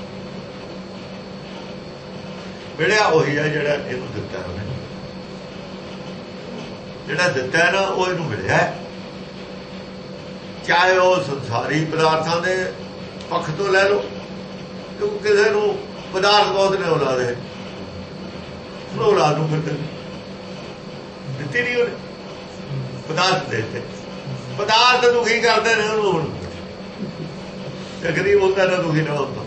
ਮਿਲਿਆ ਉਹੀ ਹੈ ਜਿਹੜਾ ਇਹਨੂੰ ਦਿੱਤਾ ਉਹਨੇ, ਜਿਹੜਾ ਦਿੱਤਾ ਨਾ ਉਹ ਇਹਨੂੰ ਮਿਲਿਆ। ਚਾਹੇ ਉਹ ਸੰਸਾਰੀ ਪਦਾਰਥਾਂ ਦੇ ਪੱਖ ਤੋਂ ਲੈ ਲਓ, ਕਿਉਂਕਿ ਕਿਸੇ ਨੂੰ ਪਦਾਰਥ ਬਹੁਤ ਨੇ ਔਲਾਦ ਹੈ, ਉਹ ਔਲਾਦ ਨੂੰ ਫਿਰ ਦਿੱਤੀ ਨਹੀਂ ਉਹਨੇ, ਪਦਾਰਥ ਦੇ ਦਿੱਤੇ। ਪਦਾਰਥ ਦੁਖੀ ਕਰਦੇ ਨੇ ਉਹਨੂੰ, ਹੁਣ ਗਰੀਬ ਹੁੰਦਾ ਨਾ ਦੁਖੀ ਨਾ ਹੁੰਦਾ।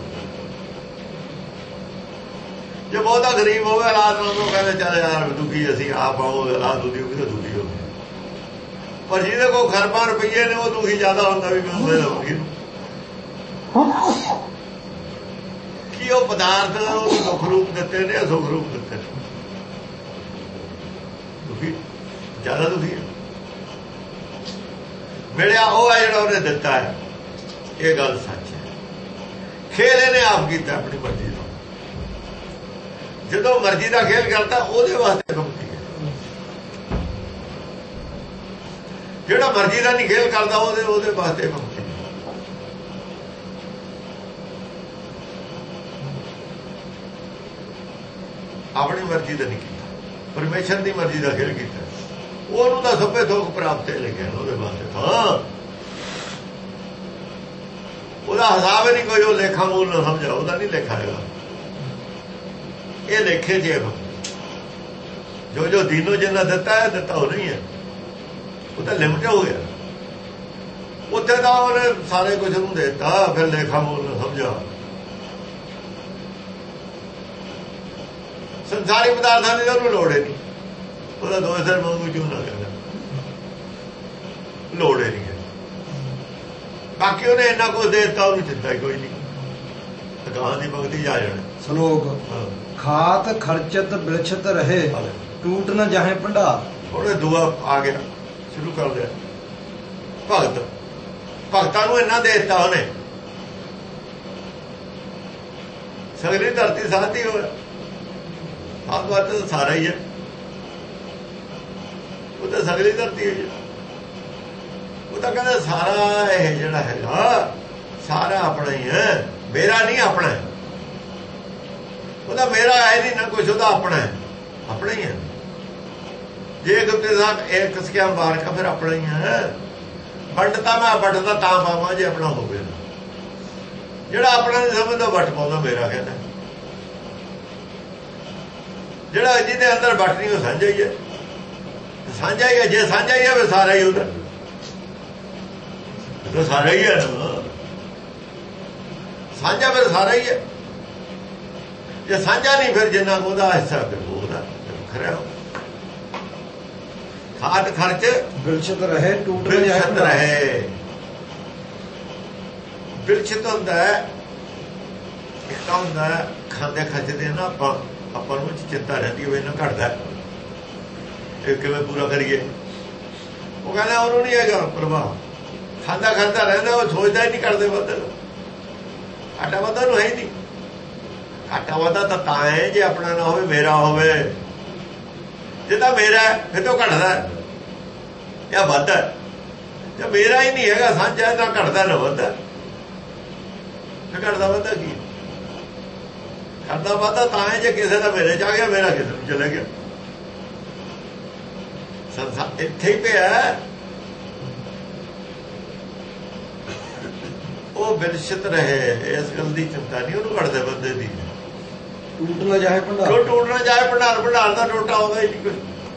ਜੇ ਬਹੁਤਾ ਗਰੀਬ ਹੋਵੇ ਔਲਾਦ ਨੂੰ ਕਹਿੰਦੇ ਚੱਲ ਯਾਰ ਦੁਖੀ ਅਸੀਂ ਆਪ ਆਓ, ਔਲਾਦ ਦੁਖੀ ਹੋਵੇ ਤਾਂ ਦੁਖੀ ਹੋਵੇ। ਪਰ ਜਿਹਦੇ ਕੋਲ ਖਰਬਾਂ ਰੁਪਈਏ ਨੇ ਉਹ ਦੁਖੀ ਜ਼ਿਆਦਾ ਹੁੰਦਾ ਵੀ ਮੈਂ ਹੋਇਆ ਦੁਖੀ ਨੂੰ। ਕੀ ਉਹ ਪਦਾਰਥ ਉਹ ਸੁੱਖ ਰੂਪ ਦਿੱਤੇ ਨੇ, ਸੁੱਖ ਰੂਪ ਦਿੱਤੇ ਨੇ, ਦੁਖੀ ਜ਼ਿਆਦਾ ਦੁਖੀ ਹੈ। ਮਿਲਿਆ ਉਹ ਹੈ ਜਿਹੜਾ ਉਹਨੇ ਦਿੱਤਾ ਹੈ। ਇਹ ਗੱਲ ਸੱਚ ਹੈ। ਖੇਲ ਇਹਨੇ ਆਪ ਕੀਤਾ ਆਪਣੀ ਮਰਜ਼ੀ ਦਾ। ਜਦੋਂ ਮਰਜ਼ੀ ਦਾ ਖੇਲ ਕਰਦਾ ਉਹਦੇ ਵਾਸਤੇ ਮੁਕਤੀ ਹੈ। ਜਿਹੜਾ ਮਰਜ਼ੀ ਦਾ ਨਹੀਂ ਖੇਲ ਕਰਦਾ ਉਹਦੇ ਵਾਸਤੇ ਮੁਕਤੀ ਹੈ। ਆਪਣੀ ਮਰਜ਼ੀ ਦਾ ਨਹੀਂ ਕੀਤਾ, ਪਰਮੇਸ਼ਰ ਦੀ ਮਰਜ਼ੀ ਦਾ ਖੇਲ ਕੀਤਾ। ਉਹਨੂੰ ਤਾਂ ਸਭੇ ਥੋਕ ਪ੍ਰਾਪਤ ਹੈ ਲਿਖਿਆ ਉਹਦੇ ਵਾਸਤੇ। ਹਾਂ ਉਹਦਾ ਹਿਸਾਬ ਨਹੀਂ ਕੋਈ, ਉਹ ਲੇਖਾ ਮੂਲ ਨਾ ਸਮਝਾ, ਉਹਦਾ ਨਹੀਂ ਲੇਖਾ ਹੈਗਾ। ਇਹ ਲੇਖੇ ਜੇ ਜੋ ਜੋ ਦੀਨੋ ਜਿੰਨਾ ਦਿੱਤਾ ਹੈ, ਦਿੱਤਾ ਉਹ ਨਹੀਂ ਹੈ, ਉਹ ਤਾਂ ਲਿਮਟ ਹੋ ਗਿਆ। ਉੱਥੇ ਤਾਂ ਉਹਨੇ ਸਾਰੇ ਕੁਝ ਨੂੰ ਦੇ ਦਿੱਤਾ, ਫਿਰ ਲੇਖਾ ਮੂਲ ਨਾ ਸਮਝਾ। ਸੰਸਾਰੀ ਪਦਾਰਥਾਂ ਦੀ ਉਹਨੂੰ ਲੋੜ ਹੀ ਨਹੀਂ, ਉਹਦਾ ਦੋ ਸਿਰ ਵਾਂਗੂ ਕਿਉਂ ਨਾ ਕਰਦਾ, ਲੋੜ ਹੀ ਨਹੀਂ ਹੈ। ਬਾਕੀ ਉਹਨੇ ਇੰਨਾ ਕੁਝ ਦੇ ਦਿੱਤਾ, ਉਹਨੂੰ ਚਿੰਤਾ ਹੀ ਕੋਈ ਨਹੀਂ। ਗਾਂ ਦੀ ਭਗਤੀ ਆ ਜਾਣਾ। ਸ਼ਲੋਕ ਖਾਤ ਖਰਚਤ ਬਿਲਛਤ ਰਹੇ, ਟੂਟ ਨਾ ਜਾਹੇ ਭੰਡਾਰ। ਉਹਨੇ ਦੁਆ ਆ ਗਿਆ, ਸ਼ੁਰੂ ਕਰ ਲਿਆ। ਭਗਤਾਂ ਨੂੰ ਇੰਨਾ ਦੇ ਦਿੱਤਾ ਉਹਨੇ, ਸਗਲੀ ਧਰਤੀ ਸਾਥੀ ਹੋਇਆ। ਆਪ ਬਾਤ ਤਾਂ ਸਾਰਾ ਹੀ ਹੈ, ਉਹ ਤਾਂ ਸਗਲੀ ਧਰਤੀ ਹੋਈ ਹੈ। ਉਹ ਤਾਂ ਕਹਿੰਦਾ ਸਾਰਾ ਇਹ ਜਿਹੜਾ ਹੈਗਾ ਸਾਰਾ ਆਪਣਾ ਹੀ ਹੈ, ਮੇਰਾ ਨਹੀਂ ਆਪਣਾ ਹੈ। ਉਹਦਾ ਮੇਰਾ ਹੈ ਨਹੀਂ ਨਾ ਕੁਛ, ਉਹਦਾ ਆਪਣਾ ਹੈ, ਆਪਣਾ ਹੀ ਹੈ। ਜੇ ਗੁਪਤੇ ਸਾਥ ਇੱਕ ਸਕਿਆ ਮਾਰਕਾ ਫਿਰ ਆਪਣਾ ਹੀ ਹੈ। ਵੰਡਤਾ ਮੈਂ ਵੱਟਦਾ ਤਾਂ ਪਾਵਾਂ ਜੇ ਆਪਣਾ ਹੋਵੇ ਨਾ। ਜਿਹੜਾ ਆਪਣਾ ਨਹੀਂ ਸਮਝਦਾ ਵੱਟ ਪਾਉਂਦਾ ਮੇਰਾ ਕਹਿੰਦਾ। ਜਿਹੜਾ ਜਿਹਦੇ ਅੰਦਰ ਵੱਟ ਨਹੀਂ ਉਹ ਸਾਂਝਾ ਹੀ ਹੈ। ਸਾਂਝਾ ਹੀ ਹੈ, ਜੇ ਸਾਂਝਾ ਹੀ ਹੈ ਫਿਰ ਸਾਰਾ ਹੀ ਉਹਦਾ, ਸਾਰਾ ਹੀ ਹੈ ਨਾ। ਸਾਂਝਾ ਫਿਰ ਸਾਰਾ ਹੀ ਹੈ। ਜੇ ਸਾਂਝਾ ਨਹੀਂ ਫਿਰ ਜਿੰਨਾ ਉਹਦਾ ਹਿੱਸਾ ਫਿਰ ਉਹਦਾ ਖਰਾ। ਖਾਦ ਖਰਚ ਬਿਲਛਤ ਰਹੇ ਟੂਟ ਬਿਲਛਤ ਰਹੇ। ਬਿਲਛਤ ਹੁੰਦਾ ਇੱਕ ਹੁੰਦਾ ਖਾਂਦੇ ਖਰਚਦੇ ਨਾ ਆਪਾਂ ਨੂੰ ਚਿੰਤਾ ਰਹਿੰਦੀ ਹੋਵੇ ਨਾ ਘਟਦਾ ਇਹ ਕਿਵੇਂ ਪੂਰਾ ਕਰੀਏ। ਉਹ ਕਹਿੰਦਾ ਉਹਨੂੰ ਨਹੀਂ ਹੈਗਾ ਪ੍ਰਭਾਵ। ਖਾਂਦਾ ਖਾਂਦਾ ਰਹਿੰਦਾ, ਉਹ ਸੋਚਦਾ ਹੀ ਨਹੀਂ ਕਰਦੇ ਬਦਲ। ਘਾਟਾ ਵਾਧਾ ਨੂੰ ਹੈ ਹੀ ਨਹੀਂ। ਘਾਟਾ ਵਾਧਾ ਤਾਂ ਹੈ ਜੇ ਆਪਣਾ ਨਾ ਹੋਵੇ, ਮੇਰਾ ਹੋਵੇ। ਜੇ ਤਾਂ ਮੇਰਾ ਫਿਰ ਤਾਂ ਘਟਦਾ ਜਾਂ ਵੱਧਦਾ। ਜੇ ਮੇਰਾ ਹੀ ਨਹੀਂ ਹੈਗਾ ਸਾਂਝਾ ਤਾਂ ਘਟਦਾ ਨਾ ਵੱਧਦਾ। ਫਿਰ ਘਟਦਾ ਵੱਧਦਾ ਕੀ? ਘਟਦਾ ਵੱਧਦਾ ਤਾਂ ਹੈ ਜੇ ਕਿਸੇ ਦਾ ਮੇਰੇ 'ਚ ਆ ਗਿਆ, ਮੇਰਾ ਕਿਸੇ ਨੂੰ ਚਲੇ ਗਿਆ। ਸੰਸਾਰ ਇੱਥੇ ਹੀ ਪਿਆ। ਉਹ ਬਿਲਸ਼ਤ ਰਹੇ, ਇਸ ਗੱਲ ਦੀ ਚਿੰਤਾ ਨਹੀਂ ਉਹਨੂੰ ਘਟਦੇ ਬੰਦੇ ਦੀ। ਟੂਟ ਨਾ ਜਾਏ ਭੰਡਾਰ, ਟੁੱਟ ਨਾ ਜਾਏ ਭੰਡਾਰ। ਭੰਡਾਰ ਦਾ ਟੋਟਾ ਆਉਂਦਾ ਹੀ ਨਹੀਂ ਕੁਝ।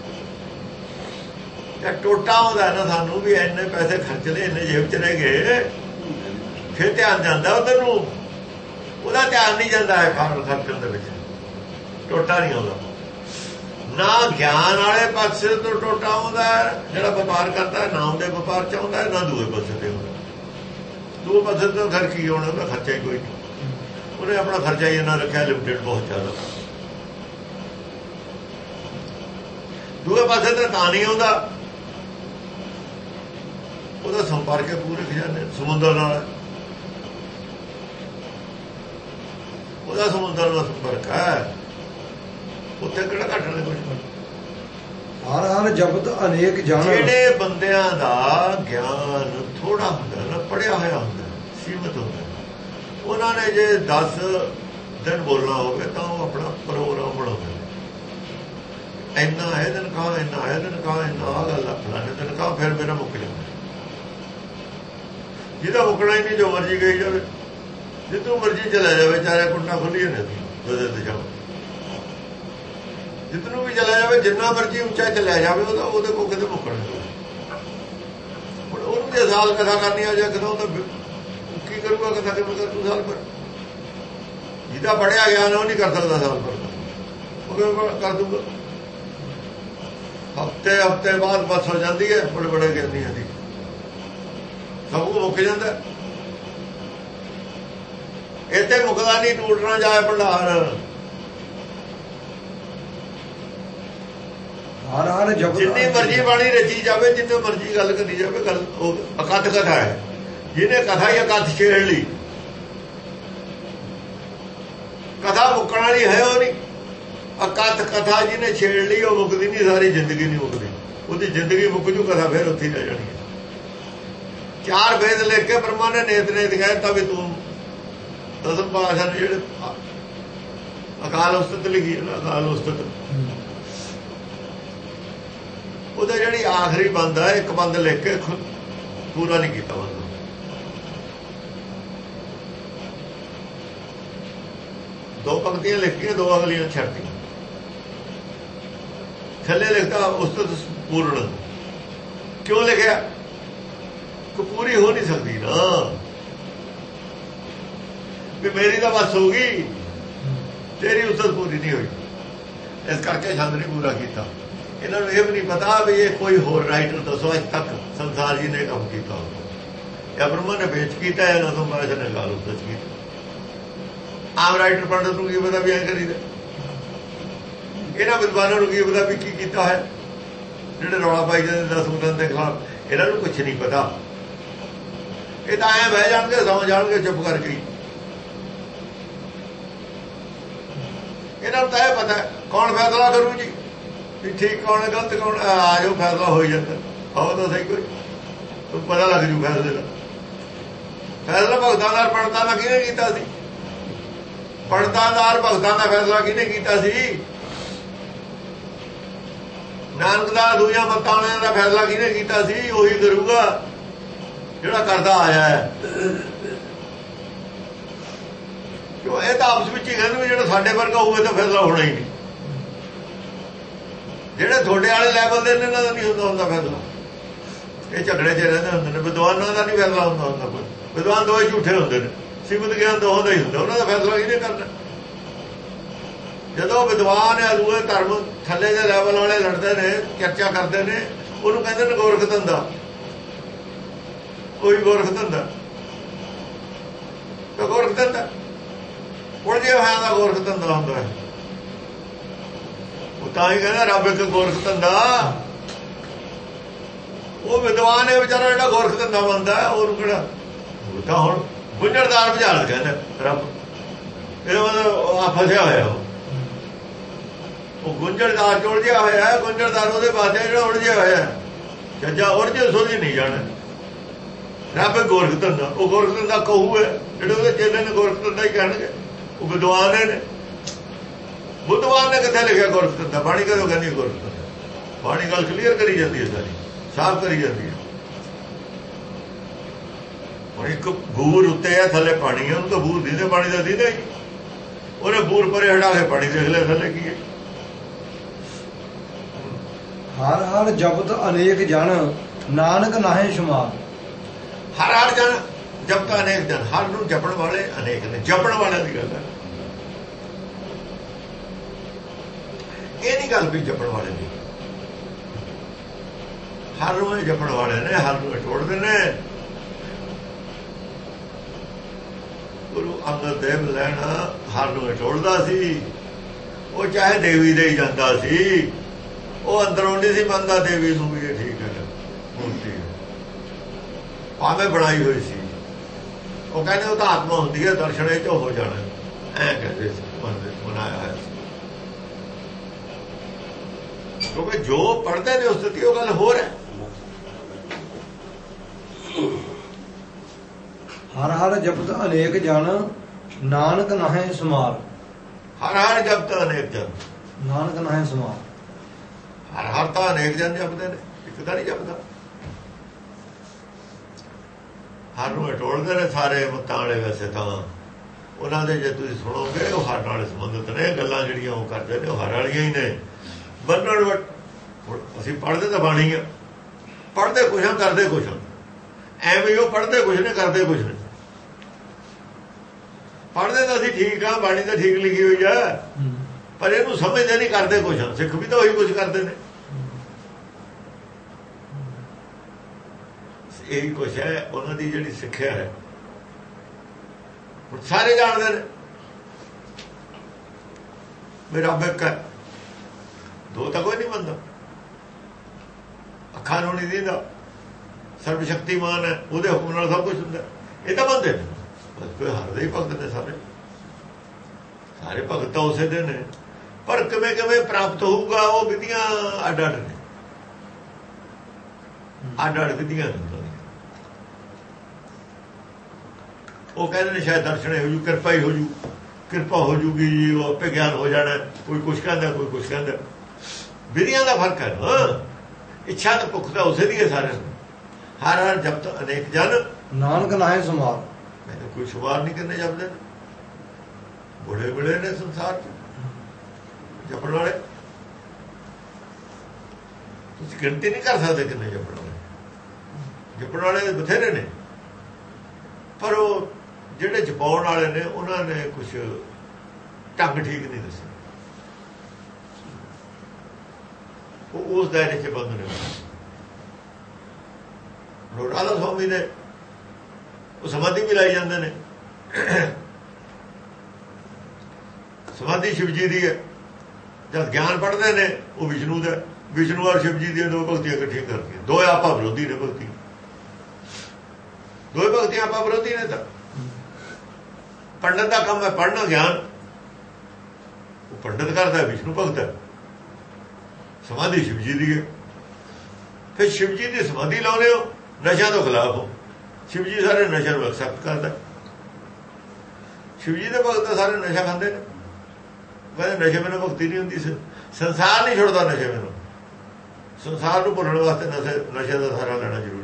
ਟੋਟਾ ਆਉਂਦਾ ਨਾ ਸਾਨੂੰ ਵੀ ਇੰਨੇ ਪੈਸੇ ਖਰਚ ਲਏ, ਇੰਨੇ ਜੇਬ 'ਚ ਰਹਿ ਗਏ, ਫਿਰ ਧਿਆਨ ਜਾਂਦਾ ਉਧਰ ਨੂੰ। ਉਹਦਾ ਧਿਆਨ ਨਹੀਂ ਜਾਂਦਾ ਹੈ ਫਾਰਮ ਖਰਚਣ ਦੇ ਵਿੱਚ। ਟੋਟਾ ਨਹੀਂ ਆਉਂਦਾ ਨਾ। ਗਿਆਨ ਵਾਲੇ ਪਾਸੇ ਤੋਂ ਟੋਟਾ ਆਉਂਦਾ ਜਿਹੜਾ ਵਪਾਰ ਕਰਦਾ, ਨਾ ਉਹਦੇ ਵਪਾਰ 'ਚ ਆਉਂਦਾ, ਨਾ ਦੂਏ ਪਾਸੇ ਤੇ ਆਉਂਦਾ। ਦੂਏ ਪਾਸੇ ਤੋਂ ਫਿਰ ਕੀ ਹੋਣਾ? ਉਹਦਾ ਖਰਚਾ ਹੀ ਕੋਈ ਨਹੀਂ। ਉਹਨੇ ਆਪਣਾ ਖਰਚਾ ਹੀ ਇੰਨਾ ਰੱਖਿਆ ਲਿਮਿਟਡ, ਬਹੁਤ ਜ਼ਿਆਦਾ। ਦੂਏ ਪਾਸੇ ਤਾਂ ਨਹੀਂ ਆਉਂਦਾ। ਉਹਦਾ ਸੰਪਰਕ ਹੈ ਪੂਰੇ ਖਜ਼ਾਨੇ ਸਮੁੰਦਰ ਨਾਲ। ਉਹਦਾ ਸਮੁੰਦਰ ਨਾਲ ਸੰਪਰਕ ਹੈ। ਉੱਥੇ ਕਿਹੜਾ ਘਟਣਾ ਕੁਝ। ਹਰ ਹਰ ਜਬਤ ਅਨੇਕ ਜਾਣ। ਜਿਹੜੇ ਬੰਦਿਆਂ ਦਾ ਗਿਆਨ ਥੋੜਾ ਹੁੰਦਾ ਨਾ, ਪੜਿਆ ਹੋਇਆ ਹੁੰਦਾ, ਸੀਮਤ ਹੁੰਦਾ, ਉਹਨਾਂ ਨੇ ਜੇ 10 ਦਿਨ ਬੋਲਣਾ ਹੋਵੇ ਤਾਂ ਉਹ ਆਪਣਾ ਪ੍ਰੋਗਰਾਮ ਬਣਾਉਂਦੇ। ਇੰਨਾ ਹੈ ਦਿਨ ਕਹਾ, ਇੰਨਾ ਹੈ ਦਿਨ ਕਹਾ, ਇੰਨਾ ਆ ਗੱਲ ਫਲਾਣੇ ਦਿਨ ਕਹਾ, ਫਿਰ ਮੇਰਾ ਮੁੱਕ ਜਾਂਦਾ। ਜਿਹਦਾ ਮੁੱਕਣਾ ਹੀ ਨਹੀਂ, ਜੋ ਮਰਜੀ ਗਈ ਜਾਵੇ, ਜਿੱਦੋਂ ਮਰਜੀ ਚਲਾ ਜਾਵੇ, ਚਾਰੇ ਕੁੰਡਾ ਖੁੱਲੀਆਂ ਨੇ ਬਦਲ ਤੇ ਜਾਓ। ਜਿੱਧਰੋਂ ਵੀ ਚਲਾ ਜਾਵੇ, ਜਿੰਨਾ ਮਰਜੀ ਉੱਚਾ ਚਲਿਆ ਜਾਵੇ, ਉਹਦੇ ਕੋਲ ਕਿਤੇ ਮੁੱਕਣਾ। ਹੁਣ ਉਹਨੂੰ ਜੇ ਸਾਲ ਕਥਾ ਕਰਨੀ ਆ ਜਾਂ ਕਿਦੋਂ, ਤਾਂ ਕੀ ਕਰੂਗਾ ਕਥਾ? ਕਿਵੇਂ ਕਰ ਤੂੰ ਸਾਲ ਪਰ? ਜਿਹਦਾ ਪੜਿਆ ਗਿਆ ਨਾ ਉਹ ਨਹੀਂ ਕਰ ਸਕਦਾ ਸਾਲ ਪਰ। ਉਹ ਕਰ ਦੂਗਾ ਹਫ਼ਤੇ ਬਾਅਦ ਬਸ ਹੋ ਜਾਂਦੀ ਹੈ। ਬੜੇ ਗਿਆਨੀਆਂ ਦੀ ਸਭ ਕੁਝ ਮੁੱਕ ਜਾਂਦਾ। ਇੱਥੇ ਮੁੱਕਦਾ ਨਹੀਂ। ਟੁੱਟ ਨਾ ਜਾਏ ਭੰਡਾਰ। ਹਰ ਹਰ ਜਬਤ ਜਿੰਨੀ ਮਰਜੀ ਬਾਣੀ ਰਚੀ ਜਾਵੇ, ਜਿੰਨੇ ਮਰਜੀ ਗੱਲ ਕਰੀ ਜਾਵੇ, ਗੱਲ ਉਹ ਅਕਥ ਕਥਾ ਹੈ। ਜਿਹਨੇ ਕਥਾ ਹੀ ਅਕਥ ਛੇੜ ਲਈ, ਕਥਾ ਮੁੱਕਣ ਵਾਲੀ ਹੈ ਉਹ ਨਹੀਂ। ਅਕਥ ਕਥਾ ਜਿਹਨੇ ਛੇੜ ਲਈ ਉਹ ਮੁੱਕਦੀ ਨਹੀਂ, ਸਾਰੀ ਜ਼ਿੰਦਗੀ ਨਹੀਂ ਮੁੱਕਦੀ। ਉਹਦੀ ਜ਼ਿੰਦਗੀ ਮੁੱਕ ਜੂ, ਕਥਾ ਫਿਰ ਉੱਥੇ ਰਹਿ ਜਾਣੀ ਹੈ। 4 ਵੇਦ ਲਿਖ ਕੇ ਬ੍ਰਹਮਾ ਨੇ ਨੇਤ ਕਹਿਤਾ ਵੀ ਤੂੰ ਦਸਮ ਪਾਤਸ਼ਾਹ ਨੇ ਜਿਹੜੇ ਅਕਾਲ ਉਸਤਤ ਲਿਖੀ ਨਾ, ਅਕਾਲ ਉਸਤਤ, ਉਹਦਾ ਜਿਹੜੀ ਆਖਰੀ ਬੰਦ ਹੈ, ਇੱਕ ਬੰਦ ਲਿਖ ਕੇ ਪੂਰਾ ਨਹੀਂ ਕੀਤਾ ਬੰਦ। ਦੋ ਪੰਕਤੀਆਂ ਲਿਖ ਕੇ ਦੋ ਅਗਲੀਆਂ ਛੱਡਤੀਆਂ। ਥੱਲੇ ਲਿਖਤਾ ਉਸਤਤ ਪੂਰਨ। ਕਿਉਂ ਲਿਖਿਆ? ਕਿ ਪੂਰੀ ਹੋ ਨਹੀਂ ਸਕਦੀ ਨਾ, ਵੀ ਮੇਰੀ ਤਾਂ ਬਸ ਹੋ ਗਈ, ਤੇਰੀ ਉਸਤਤ ਪੂਰੀ ਨਹੀਂ ਹੋਈ, ਇਸ ਕਰਕੇ ਛੰਦ ਨਹੀਂ ਪੂਰਾ ਕੀਤਾ। ਇਹਨਾਂ ਨੂੰ ਇਹ ਵੀ ਨਹੀਂ ਪਤਾ ਵੀ ਇਹ ਕੋਈ ਹੋਰ ਰਾਈਟਰ ਦੱਸੋ ਅੱਜ ਤੱਕ ਸੰਸਾਰ ਜੀ ਨੇ ਕੰਮ ਕੀਤਾ ਜਾਂ ਬ੍ਰਹਮਾ ਨੇ ਵੇਚ ਕੀਤਾ, ਇਹਨਾਂ ਤੋਂ ਬਾਅਦ ਨੇ ਗੱਲ ਉਸਤਤ ਕੀਤੀ। ਆਮ ਰਾਈਟਰ ਪੰਡਤ ਨੂੰ ਕੀ ਪਤਾ ਵੀ ਐਂ ਕਰੀਦਾ? ਇਹਨਾਂ ਵਿਦਵਾਨਾਂ ਨੂੰ ਕੀ ਪਤਾ ਵੀ ਕੀ ਕੀਤਾ ਹੈ? ਜਿਹੜੇ ਰੌਲਾ ਪਾਈ ਜਾਂਦੇ 10 ਗੁਰੂਆਂ ਦੇ ਖਿਲਾਫ, ਇਹਨਾਂ ਨੂੰ ਕੁਛ ਨਹੀਂ ਪਤਾ। ਇਹ ਤਾਂ ਐਂ ਬਹਿ ਜਾਣਗੇ, ਸੌਂ ਜਾਣਗੇ ਚੁੱਪ ਕਰਕੇ। ਇਹਨਾਂ ਨੂੰ ਤਾਂ ਇਹ ਪਤਾ ਕੌਣ ਫੈਸਲਾ ਕਰੂ ਜੀ, ਵੀ ਠੀਕ ਕੌਣ ਹੈ ਗਲਤ ਕੌਣ। ਆ ਜਾਓ ਫੈਸਲਾ ਹੋ ਜਾਂਦਾ। ਆਓ ਤਾਂ ਸਹੀ ਕੋਈ ਪਤਾ ਲੱਗ ਜੂ ਫੈਸਲੇ ਦਾ। ਫੈਸਲਾ ਭਗਤਾਂ ਦਾ ਪੰਡਤਾਂ ਦਾ ਕਿਹਨੇ ਕੀਤਾ ਸੀ? ਪੰਡਤਾਂ ਦਾ ਭਗਤਾਂ ਦਾ ਫੈਸਲਾ ਕਿਹਨੇ ਕੀਤਾ ਸੀ? ਨਾਨਕ ਦਾ ਦੂਜੀਆਂ ਮੱਤਾਂ ਵਾਲਿਆਂ ਦਾ ਫੈਸਲਾ ਕਿਹਨੇ ਕੀਤਾ ਸੀ? ਉਹੀ ਕਰੂਗਾ ਜਿਹੜਾ ਕਰਦਾ ਆਇਆ ਹੈ। ਕਿਉਂ? ਇਹ ਤਾਂ ਆਪਸ ਵਿੱਚ ਹੀ ਕਹਿੰਦੇ ਵੀ ਜਿਹੜਾ ਸਾਡੇ ਵਰਗਾ ਹੋਵੇ ਤਾਂ ਫੈਸਲਾ ਹੋਣਾ ਹੀ ਨਹੀਂ। ਜਿਹੜੇ ਤੁਹਾਡੇ ਵਾਲੇ ਲੈਵਲ ਦੇ ਨੇ ਇਹਨਾਂ ਦਾ ਨਹੀਂ ਹੁੰਦਾ ਫੈਸਲਾ। ਇਹ ਝਗੜੇ 'ਚ ਰਹਿੰਦੇ ਹੁੰਦੇ ਨੇ। ਵਿਦਵਾਨਾਂ ਦਾ ਨਹੀਂ ਫੈਸਲਾ ਹੁੰਦਾ ਕੋਈ। ਵਿਦਵਾਨ ਦੋਏ ਝੂਠੇ ਹੁੰਦੇ ਨੇ। ਸਿਮਤ ਗਿਆਨ ਦੋਹਾਂ ਦਾ ਹੀ ਹੁੰਦਾ। ਉਹਨਾਂ ਦਾ ਫੈਸਲਾ ਕਿਹਨੇ ਕਰਨਾ? ਜਦੋਂ ਵਿਦਵਾਨ ਆ ਦੂਏ ਧਰਮ ਥੱਲੇ ਦੇ ਲੈਵਲ ਵਾਲੇ ਲੜਦੇ ਨੇ, ਚਰਚਾ ਕਰਦੇ ਨੇ, ਉਹਨੂੰ ਕਹਿੰਦੇ ਨੇ ਗੋਰਖ ਧੰਦਾ। ਕੋਈ ਗੋਰਖ ਧੰਦਾ ਤਾਂ ਗੋਰਖ ਧੰਦਾ ਉਲਝੇ ਹੋਇਆ ਦਾ ਗੋਰਖ ਧੰਦਾ ਹੁੰਦਾ ਹੈ। ਉਹ ਤਾਂ ਹੀ ਕਹਿੰਦਾ ਰੱਬ ਇੱਕ ਗੋਰਖ ਧੰਦਾ। ਉਹ ਵਿਦਵਾਨ ਹੈ ਵਿਚਾਰਾ ਜਿਹੜਾ ਗੋਰਖ ਧੰਦਾ ਬਣਦਾ ਉਹਨੂੰ ਕਿਹੜਾ? ਉਹ ਤਾਂ ਹੁਣ ਗੁੰਝਲਦਾਰ ਬੁਝਾਰਤ ਕਹਿੰਦਾ ਰੱਬ। ਇਹਦਾ ਮਤਲਬ ਆ ਫਸਿਆ ਹੋਇਆ ਉਹ ਗੁੰਝਲਦਾਰ ਚ ਉਲਝਿਆ ਹੋਇਆ। ਗੁੰਝਲਦਾਰ ਉਹਦੇ ਬਾਅਦ ਜਿਹੜਾ ਉਲਝਿਆ ਹੋਇਆ ਜੱਜਾ ਉਲਝੇ ਸੋਝੀ ਨਹੀਂ ਜਾਣਾ। ਰੱਬ ਗੋਰਖ ਧੰਦਾ। ਉਹ ਗੋਰਖ ਧੰਦਾ ਕਹੂ ਹੈ ਜਿਹੜੇ ਉਹਦੇ ਚੇਲੇ ਨੇ ਗੋਰਖ ਧੰਦਾ ਹੀ ਕਹਿਣਗੇ। ਉਹ ਵਿਦਵਾਨ ਨੇ। ਬੁੱਧਵਾਨ ਨੇ ਕਿੱਥੇ ਲਿਖਿਆ ਗੋਰਖ ਧੰਦਾ? ਬਾਣੀ ਕਦੋਂ ਕਹਿੰਦੀ ਗੋਰਖ ਧੰਦਾ? ਬਾਣੀ ਗੱਲ ਕਲੀਅਰ ਕਰੀ ਜਾਂਦੀ ਹੈ, ਸਾਰੀ ਸਾਫ਼ ਕਰੀ ਜਾਂਦੀ ਹੈ। ਹੁਣ ਇੱਕ ਬੂਰ ਉੱਤੇ ਹੈ, ਥੱਲੇ ਪਾਣੀ ਹੈ। ਉਹਨੂੰ ਤਾਂ ਬੂਰ ਦੀਦੇ, ਪਾਣੀ ਦਾ ਦੀਦਾ ਹੀ। ਉਹਨੇ ਬੂਰ ਪਰੇ ਹਟਾ ਕੇ ਪਾਣੀ ਦੇਖ ਲਿਆ ਥੱਲੇ ਕੀ ਹੈ। ਹਰ ਹਰ ਜਪਤ ਅਨੇਕ ਜਨ ਨਾਨਕ ਨਾਹੇ ਸ਼ੁਮਾਰ। ਹਰ ਹਰ ਜਨ ਜਪਤ ਅਨੇਕ ਜਨ। ਹਰ ਨੂੰ ਜਪਣ ਵਾਲੇ ਅਨੇਕ ਨੇ। ਜਪਣ ਵਾਲਿਆਂ ਦੀ ਗੱਲ ਹੈ। ਇਹ ਨਹੀਂ ਗੱਲ ਵੀ ਜਪਣ ਵਾਲੇ ਨਹੀਂ। ਹਰ ਨੂੰ ਜਪਣ ਵਾਲੇ ਨੇ। ਹਰ ਨੂੰ ਟੋੜਦੇ ਨੇ। ਗੁਰੂ ਅੰਗਦ ਦੇਵ ਲੈਣਾ ਹਰ ਨੂੰ ਟੋੜਦਾ ਸੀ। ਉਹ ਚਾਹੇ ਦੇਵੀ ਦੇ ਹੀ ਜਾਂਦਾ ਸੀ। ਉਹ ਅੰਦਰੋਂ ਨਹੀਂ ਸੀ ਮੰਨਦਾ ਦੇਵੀ ਨੂੰ ਵੀ ਇਹ ਠੀਕ ਹੈ ਮੂਰਤੀ ਭਾਵੇਂ ਬਣਾਈ ਹੋਈ ਸੀ। ਉਹ ਕਹਿੰਦੇ ਉਹ ਤਾਂ ਆਤਮਾ ਹੁੰਦੀ ਹੈ, ਦਰਸ਼ਨ ਇਹ ਚੋਂ ਹੋ ਜਾਣਾ। ਐਂ ਕਹਿੰਦੇ ਸੀ ਬਣਾਇਆ ਹੋਇਆ ਸੀ। ਕਿਉਂਕਿ ਜੋ ਪੜ੍ਹਦੇ ਨੇ ਉਸ ਦੀ ਉਹ ਗੱਲ ਹੋਰ ਹੈ। ਹਰ ਹਰ ਜਪਤ ਅਨੇਕ ਜਨ ਨਾਨਕ ਨਾਹੇ ਸਮਾਰ। ਹਰ ਹਰ ਜਪਤ ਅਨੇਕ ਜਨ ਨਾਨਕ ਨਾਹੇ ਸਮਾਰ। ਹਰ ਹਰ ਤਾਂ ਅਨੇਕ ਜਨ ਜਪਦੇ ਨੇ, ਇੱਕ ਤਾਂ ਨਹੀਂ ਜਪਦਾ। ਹਰ ਨੂੰ ਟੋਲਦੇ ਨੇ ਸਾਰੇ ਮੱਤਾਂ ਵਾਲੇ। ਵੈਸੇ ਤਾਂ ਉਹਨਾਂ ਦੇ ਜੇ ਤੁਸੀਂ ਸੁਣੋਗੇ ਉਹ ਹਰ ਨਾਲ ਸੰਬੰਧਿਤ ਨੇ। ਗੱਲਾਂ ਜਿਹੜੀਆਂ ਉਹ ਕਰਦੇ ਨੇ ਉਹ ਹਰ ਵਾਲੀਆਂ ਹੀ ਨੇ। ਬੰਨਣ ਵਟ ਅਸੀਂ ਪੜ੍ਹਦੇ ਤਾਂ ਬਾਣੀ ਆ। ਪੜ੍ਹਦੇ ਕੁਛ ਹਾਂ, ਕਰਦੇ ਕੁਛ ਹਾਂ। ਐਵੇਂ ਉਹ ਪੜ੍ਹਦੇ ਕੁਛ ਨੇ, ਕਰਦੇ ਕੁਛ ਨੇ। ਪੜ੍ਹਦੇ ਤਾਂ ਅਸੀਂ ਠੀਕ ਆ, ਬਾਣੀ ਤਾਂ ਠੀਕ ਲਿਖੀ ਹੋਈ ਆ, ਪਰ ਇਹਨੂੰ ਸਮਝਦੇ ਨਹੀਂ, ਕਰਦੇ ਕੁਛ ਹਾਂ। ਸਿੱਖ ਵੀ ਤਾਂ ਉਹੀ ਕੁਛ ਕਰਦੇ ਨੇ। ਇਹੀ ਕੁਛ ਹੈ ਉਹਨਾਂ ਦੀ ਜਿਹੜੀ ਸਿੱਖਿਆ ਹੈ। ਹੁਣ ਸਾਰੇ ਜਾਣਦੇ ਨੇ ਵੀ ਰੱਬ ਇੱਕ ਹੈ। ਦੋ ਤਾਂ ਕੋਈ ਨਹੀਂ ਮੰਨਦਾ। ਅੱਖਾਂ ਨੂੰ ਨਹੀਂ ਦਿੰਦਾ, ਸਰਬ ਸ਼ਕਤੀਮਾਨ ਹੈ, ਉਹਦੇ ਹੁਕਮ ਨਾਲ ਸਭ ਕੁਛ ਹੁੰਦਾ। ਇਹ ਤਾਂ ਮੰਨਦੇ ਨੇ। ਬਸ ਕੋਈ ਹਰਦੇ ਹੀ ਭਗਤ ਨੇ ਸਾਰੇ। ਸਾਰੇ ਭਗਤ ਤਾਂ ਉਸੇ ਦੇ ਨੇ, ਪਰ ਕਿਵੇਂ ਕਿਵੇਂ ਪ੍ਰਾਪਤ ਹੋਊਗਾ ਉਹ ਵਿਧੀਆਂ ਅੱਡ ਅੱਡ ਨੇ। ਅੱਡ ਅੱਡ ਵਿਧੀਆਂ ਨੇ। ਉਹ ਕਹਿੰਦੇ ਨੇ ਸ਼ਾਇਦ ਦਰਸ਼ਨ ਹੋ ਜੂ, ਕਿਰਪਾ ਹੀ ਹੋ ਜੂ, ਕਿਰਪਾ ਹੋ ਜੂਗੀ ਜੀ, ਉਹ ਆਪੇ ਗਿਆਨ ਹੋ ਜਾਣਾ। ਕੋਈ ਕੁਛ ਕਹਿੰਦਾ, ਕੋਈ ਕੁਛ ਕਹਿੰਦਾ। ਵਿਧੀਆਂ ਦਾ ਫਰਕ ਹੈ ਨਾ। ਇੱਛਾ ਤਾਂ ਭੁੱਖ ਤਾਂ ਉਸੇ ਦੀ ਹੈ ਸਾਰਿਆਂ ਨੂੰ। ਹਰ ਹਰ ਜਪਤ ਅਨੇਕ ਜਨ ਨਾਨਕ ਨਾਹੇ ਸਮਾਰ। ਮੈਂ ਤਾਂ ਕੋਈ ਸ਼ੁਮਾਰ ਨਹੀਂ ਕਰਨੇ ਜਪਦੇ ਨੇ। ਬੜੇ ਬੜੇ ਨੇ ਸੰਸਾਰ ਚ ਜਪਣ ਵਾਲੇ। ਤੁਸੀਂ ਗਿਣਤੀ ਨਹੀਂ ਕਰ ਸਕਦੇ ਕਿੰਨੇ ਜਪਣ ਵਾਲੇ। ਜਪਣ ਵਾਲੇ ਬਥੇਰੇ ਨੇ, ਪਰ ਉਹ ਜਿਹੜੇ ਜਪਾਉਣ ਵਾਲੇ ਨੇ ਉਹਨਾਂ ਨੇ ਕੁਛ ਢੰਗ ਠੀਕ ਨਹੀਂ ਦੱਸਿਆ। ਉਹ ਉਸ ਦਾਇਰੇ 'ਚ ਬੰਦ ਨੇ। ਰਾਧਾ ਸਵਾਮੀ ਨੇ ਉਹ ਸਮਾਧੀ ਵੀ ਲਾਈ ਜਾਂਦੇ ਨੇ। ਸਮਾਧੀ ਸ਼ਿਵ ਜੀ ਦੀ ਹੈ। ਜਦ ਗਿਆਨ ਪੜ੍ਹਦੇ ਨੇ ਉਹ ਵਿਸ਼ਨੂੰ ਦਾ। ਵਿਸ਼ਨੂੰ ਔਰ ਸ਼ਿਵ ਜੀ ਦੀਆਂ ਦੋ ਭਗਤੀਆਂ ਇਕੱਠੀਆਂ ਕਰਕੇ ਦੋ ਆਪਾ ਵਿਰੋਧੀ ਨੇ ਭਗਤੀ। ਦੋਏ ਭਗਤੀਆਂ ਆਪਾ ਵਿਰੋਧੀ ਨੇ। ਤਾਂ ਪੰਡਤ ਦਾ ਕੰਮ ਹੈ ਪੜ੍ਹਨਾ ਗਿਆਨ। ਉਹ ਪੰਡਤ ਕਰਦਾ, ਵਿਸ਼ਨੂੰ ਭਗਤ ਹੈ। ਸਮਾਧੀ ਸ਼ਿਵ ਜੀ ਦੀ ਹੈ। ਫਿਰ ਸ਼ਿਵ ਜੀ ਦੀ ਸਮਾਧੀ ਲਾਉਂਦੇ ਹੋ, ਨਸ਼ਿਆਂ ਤੋਂ ਖਿਲਾਫ ਹੋ। ਸ਼ਿਵ ਜੀ ਸਾਰੇ ਨਸ਼ਿਆਂ ਨੂੰ ਐਕਸੈਪਟ ਕਰਦਾ। ਸ਼ਿਵ ਜੀ ਦੇ ਭਗਤ ਸਾਰੇ ਨਸ਼ਾ ਖਾਂਦੇ ਨੇ। ਕਹਿੰਦੇ ਨਸ਼ੇ ਬਿਨਾਂ ਭਗਤੀ ਨਹੀਂ ਹੁੰਦੀ। ਸੰਸਾਰ ਨਹੀਂ ਛੁੱਟਦਾ ਨਸ਼ੇ ਬਿਨਾਂ। ਸੰਸਾਰ ਨੂੰ ਭੁੱਲਣ ਵਾਸਤੇ ਨਸ਼ੇ ਦਾ ਸਹਾਰਾ ਲੈਣਾ ਜ਼ਰੂਰੀ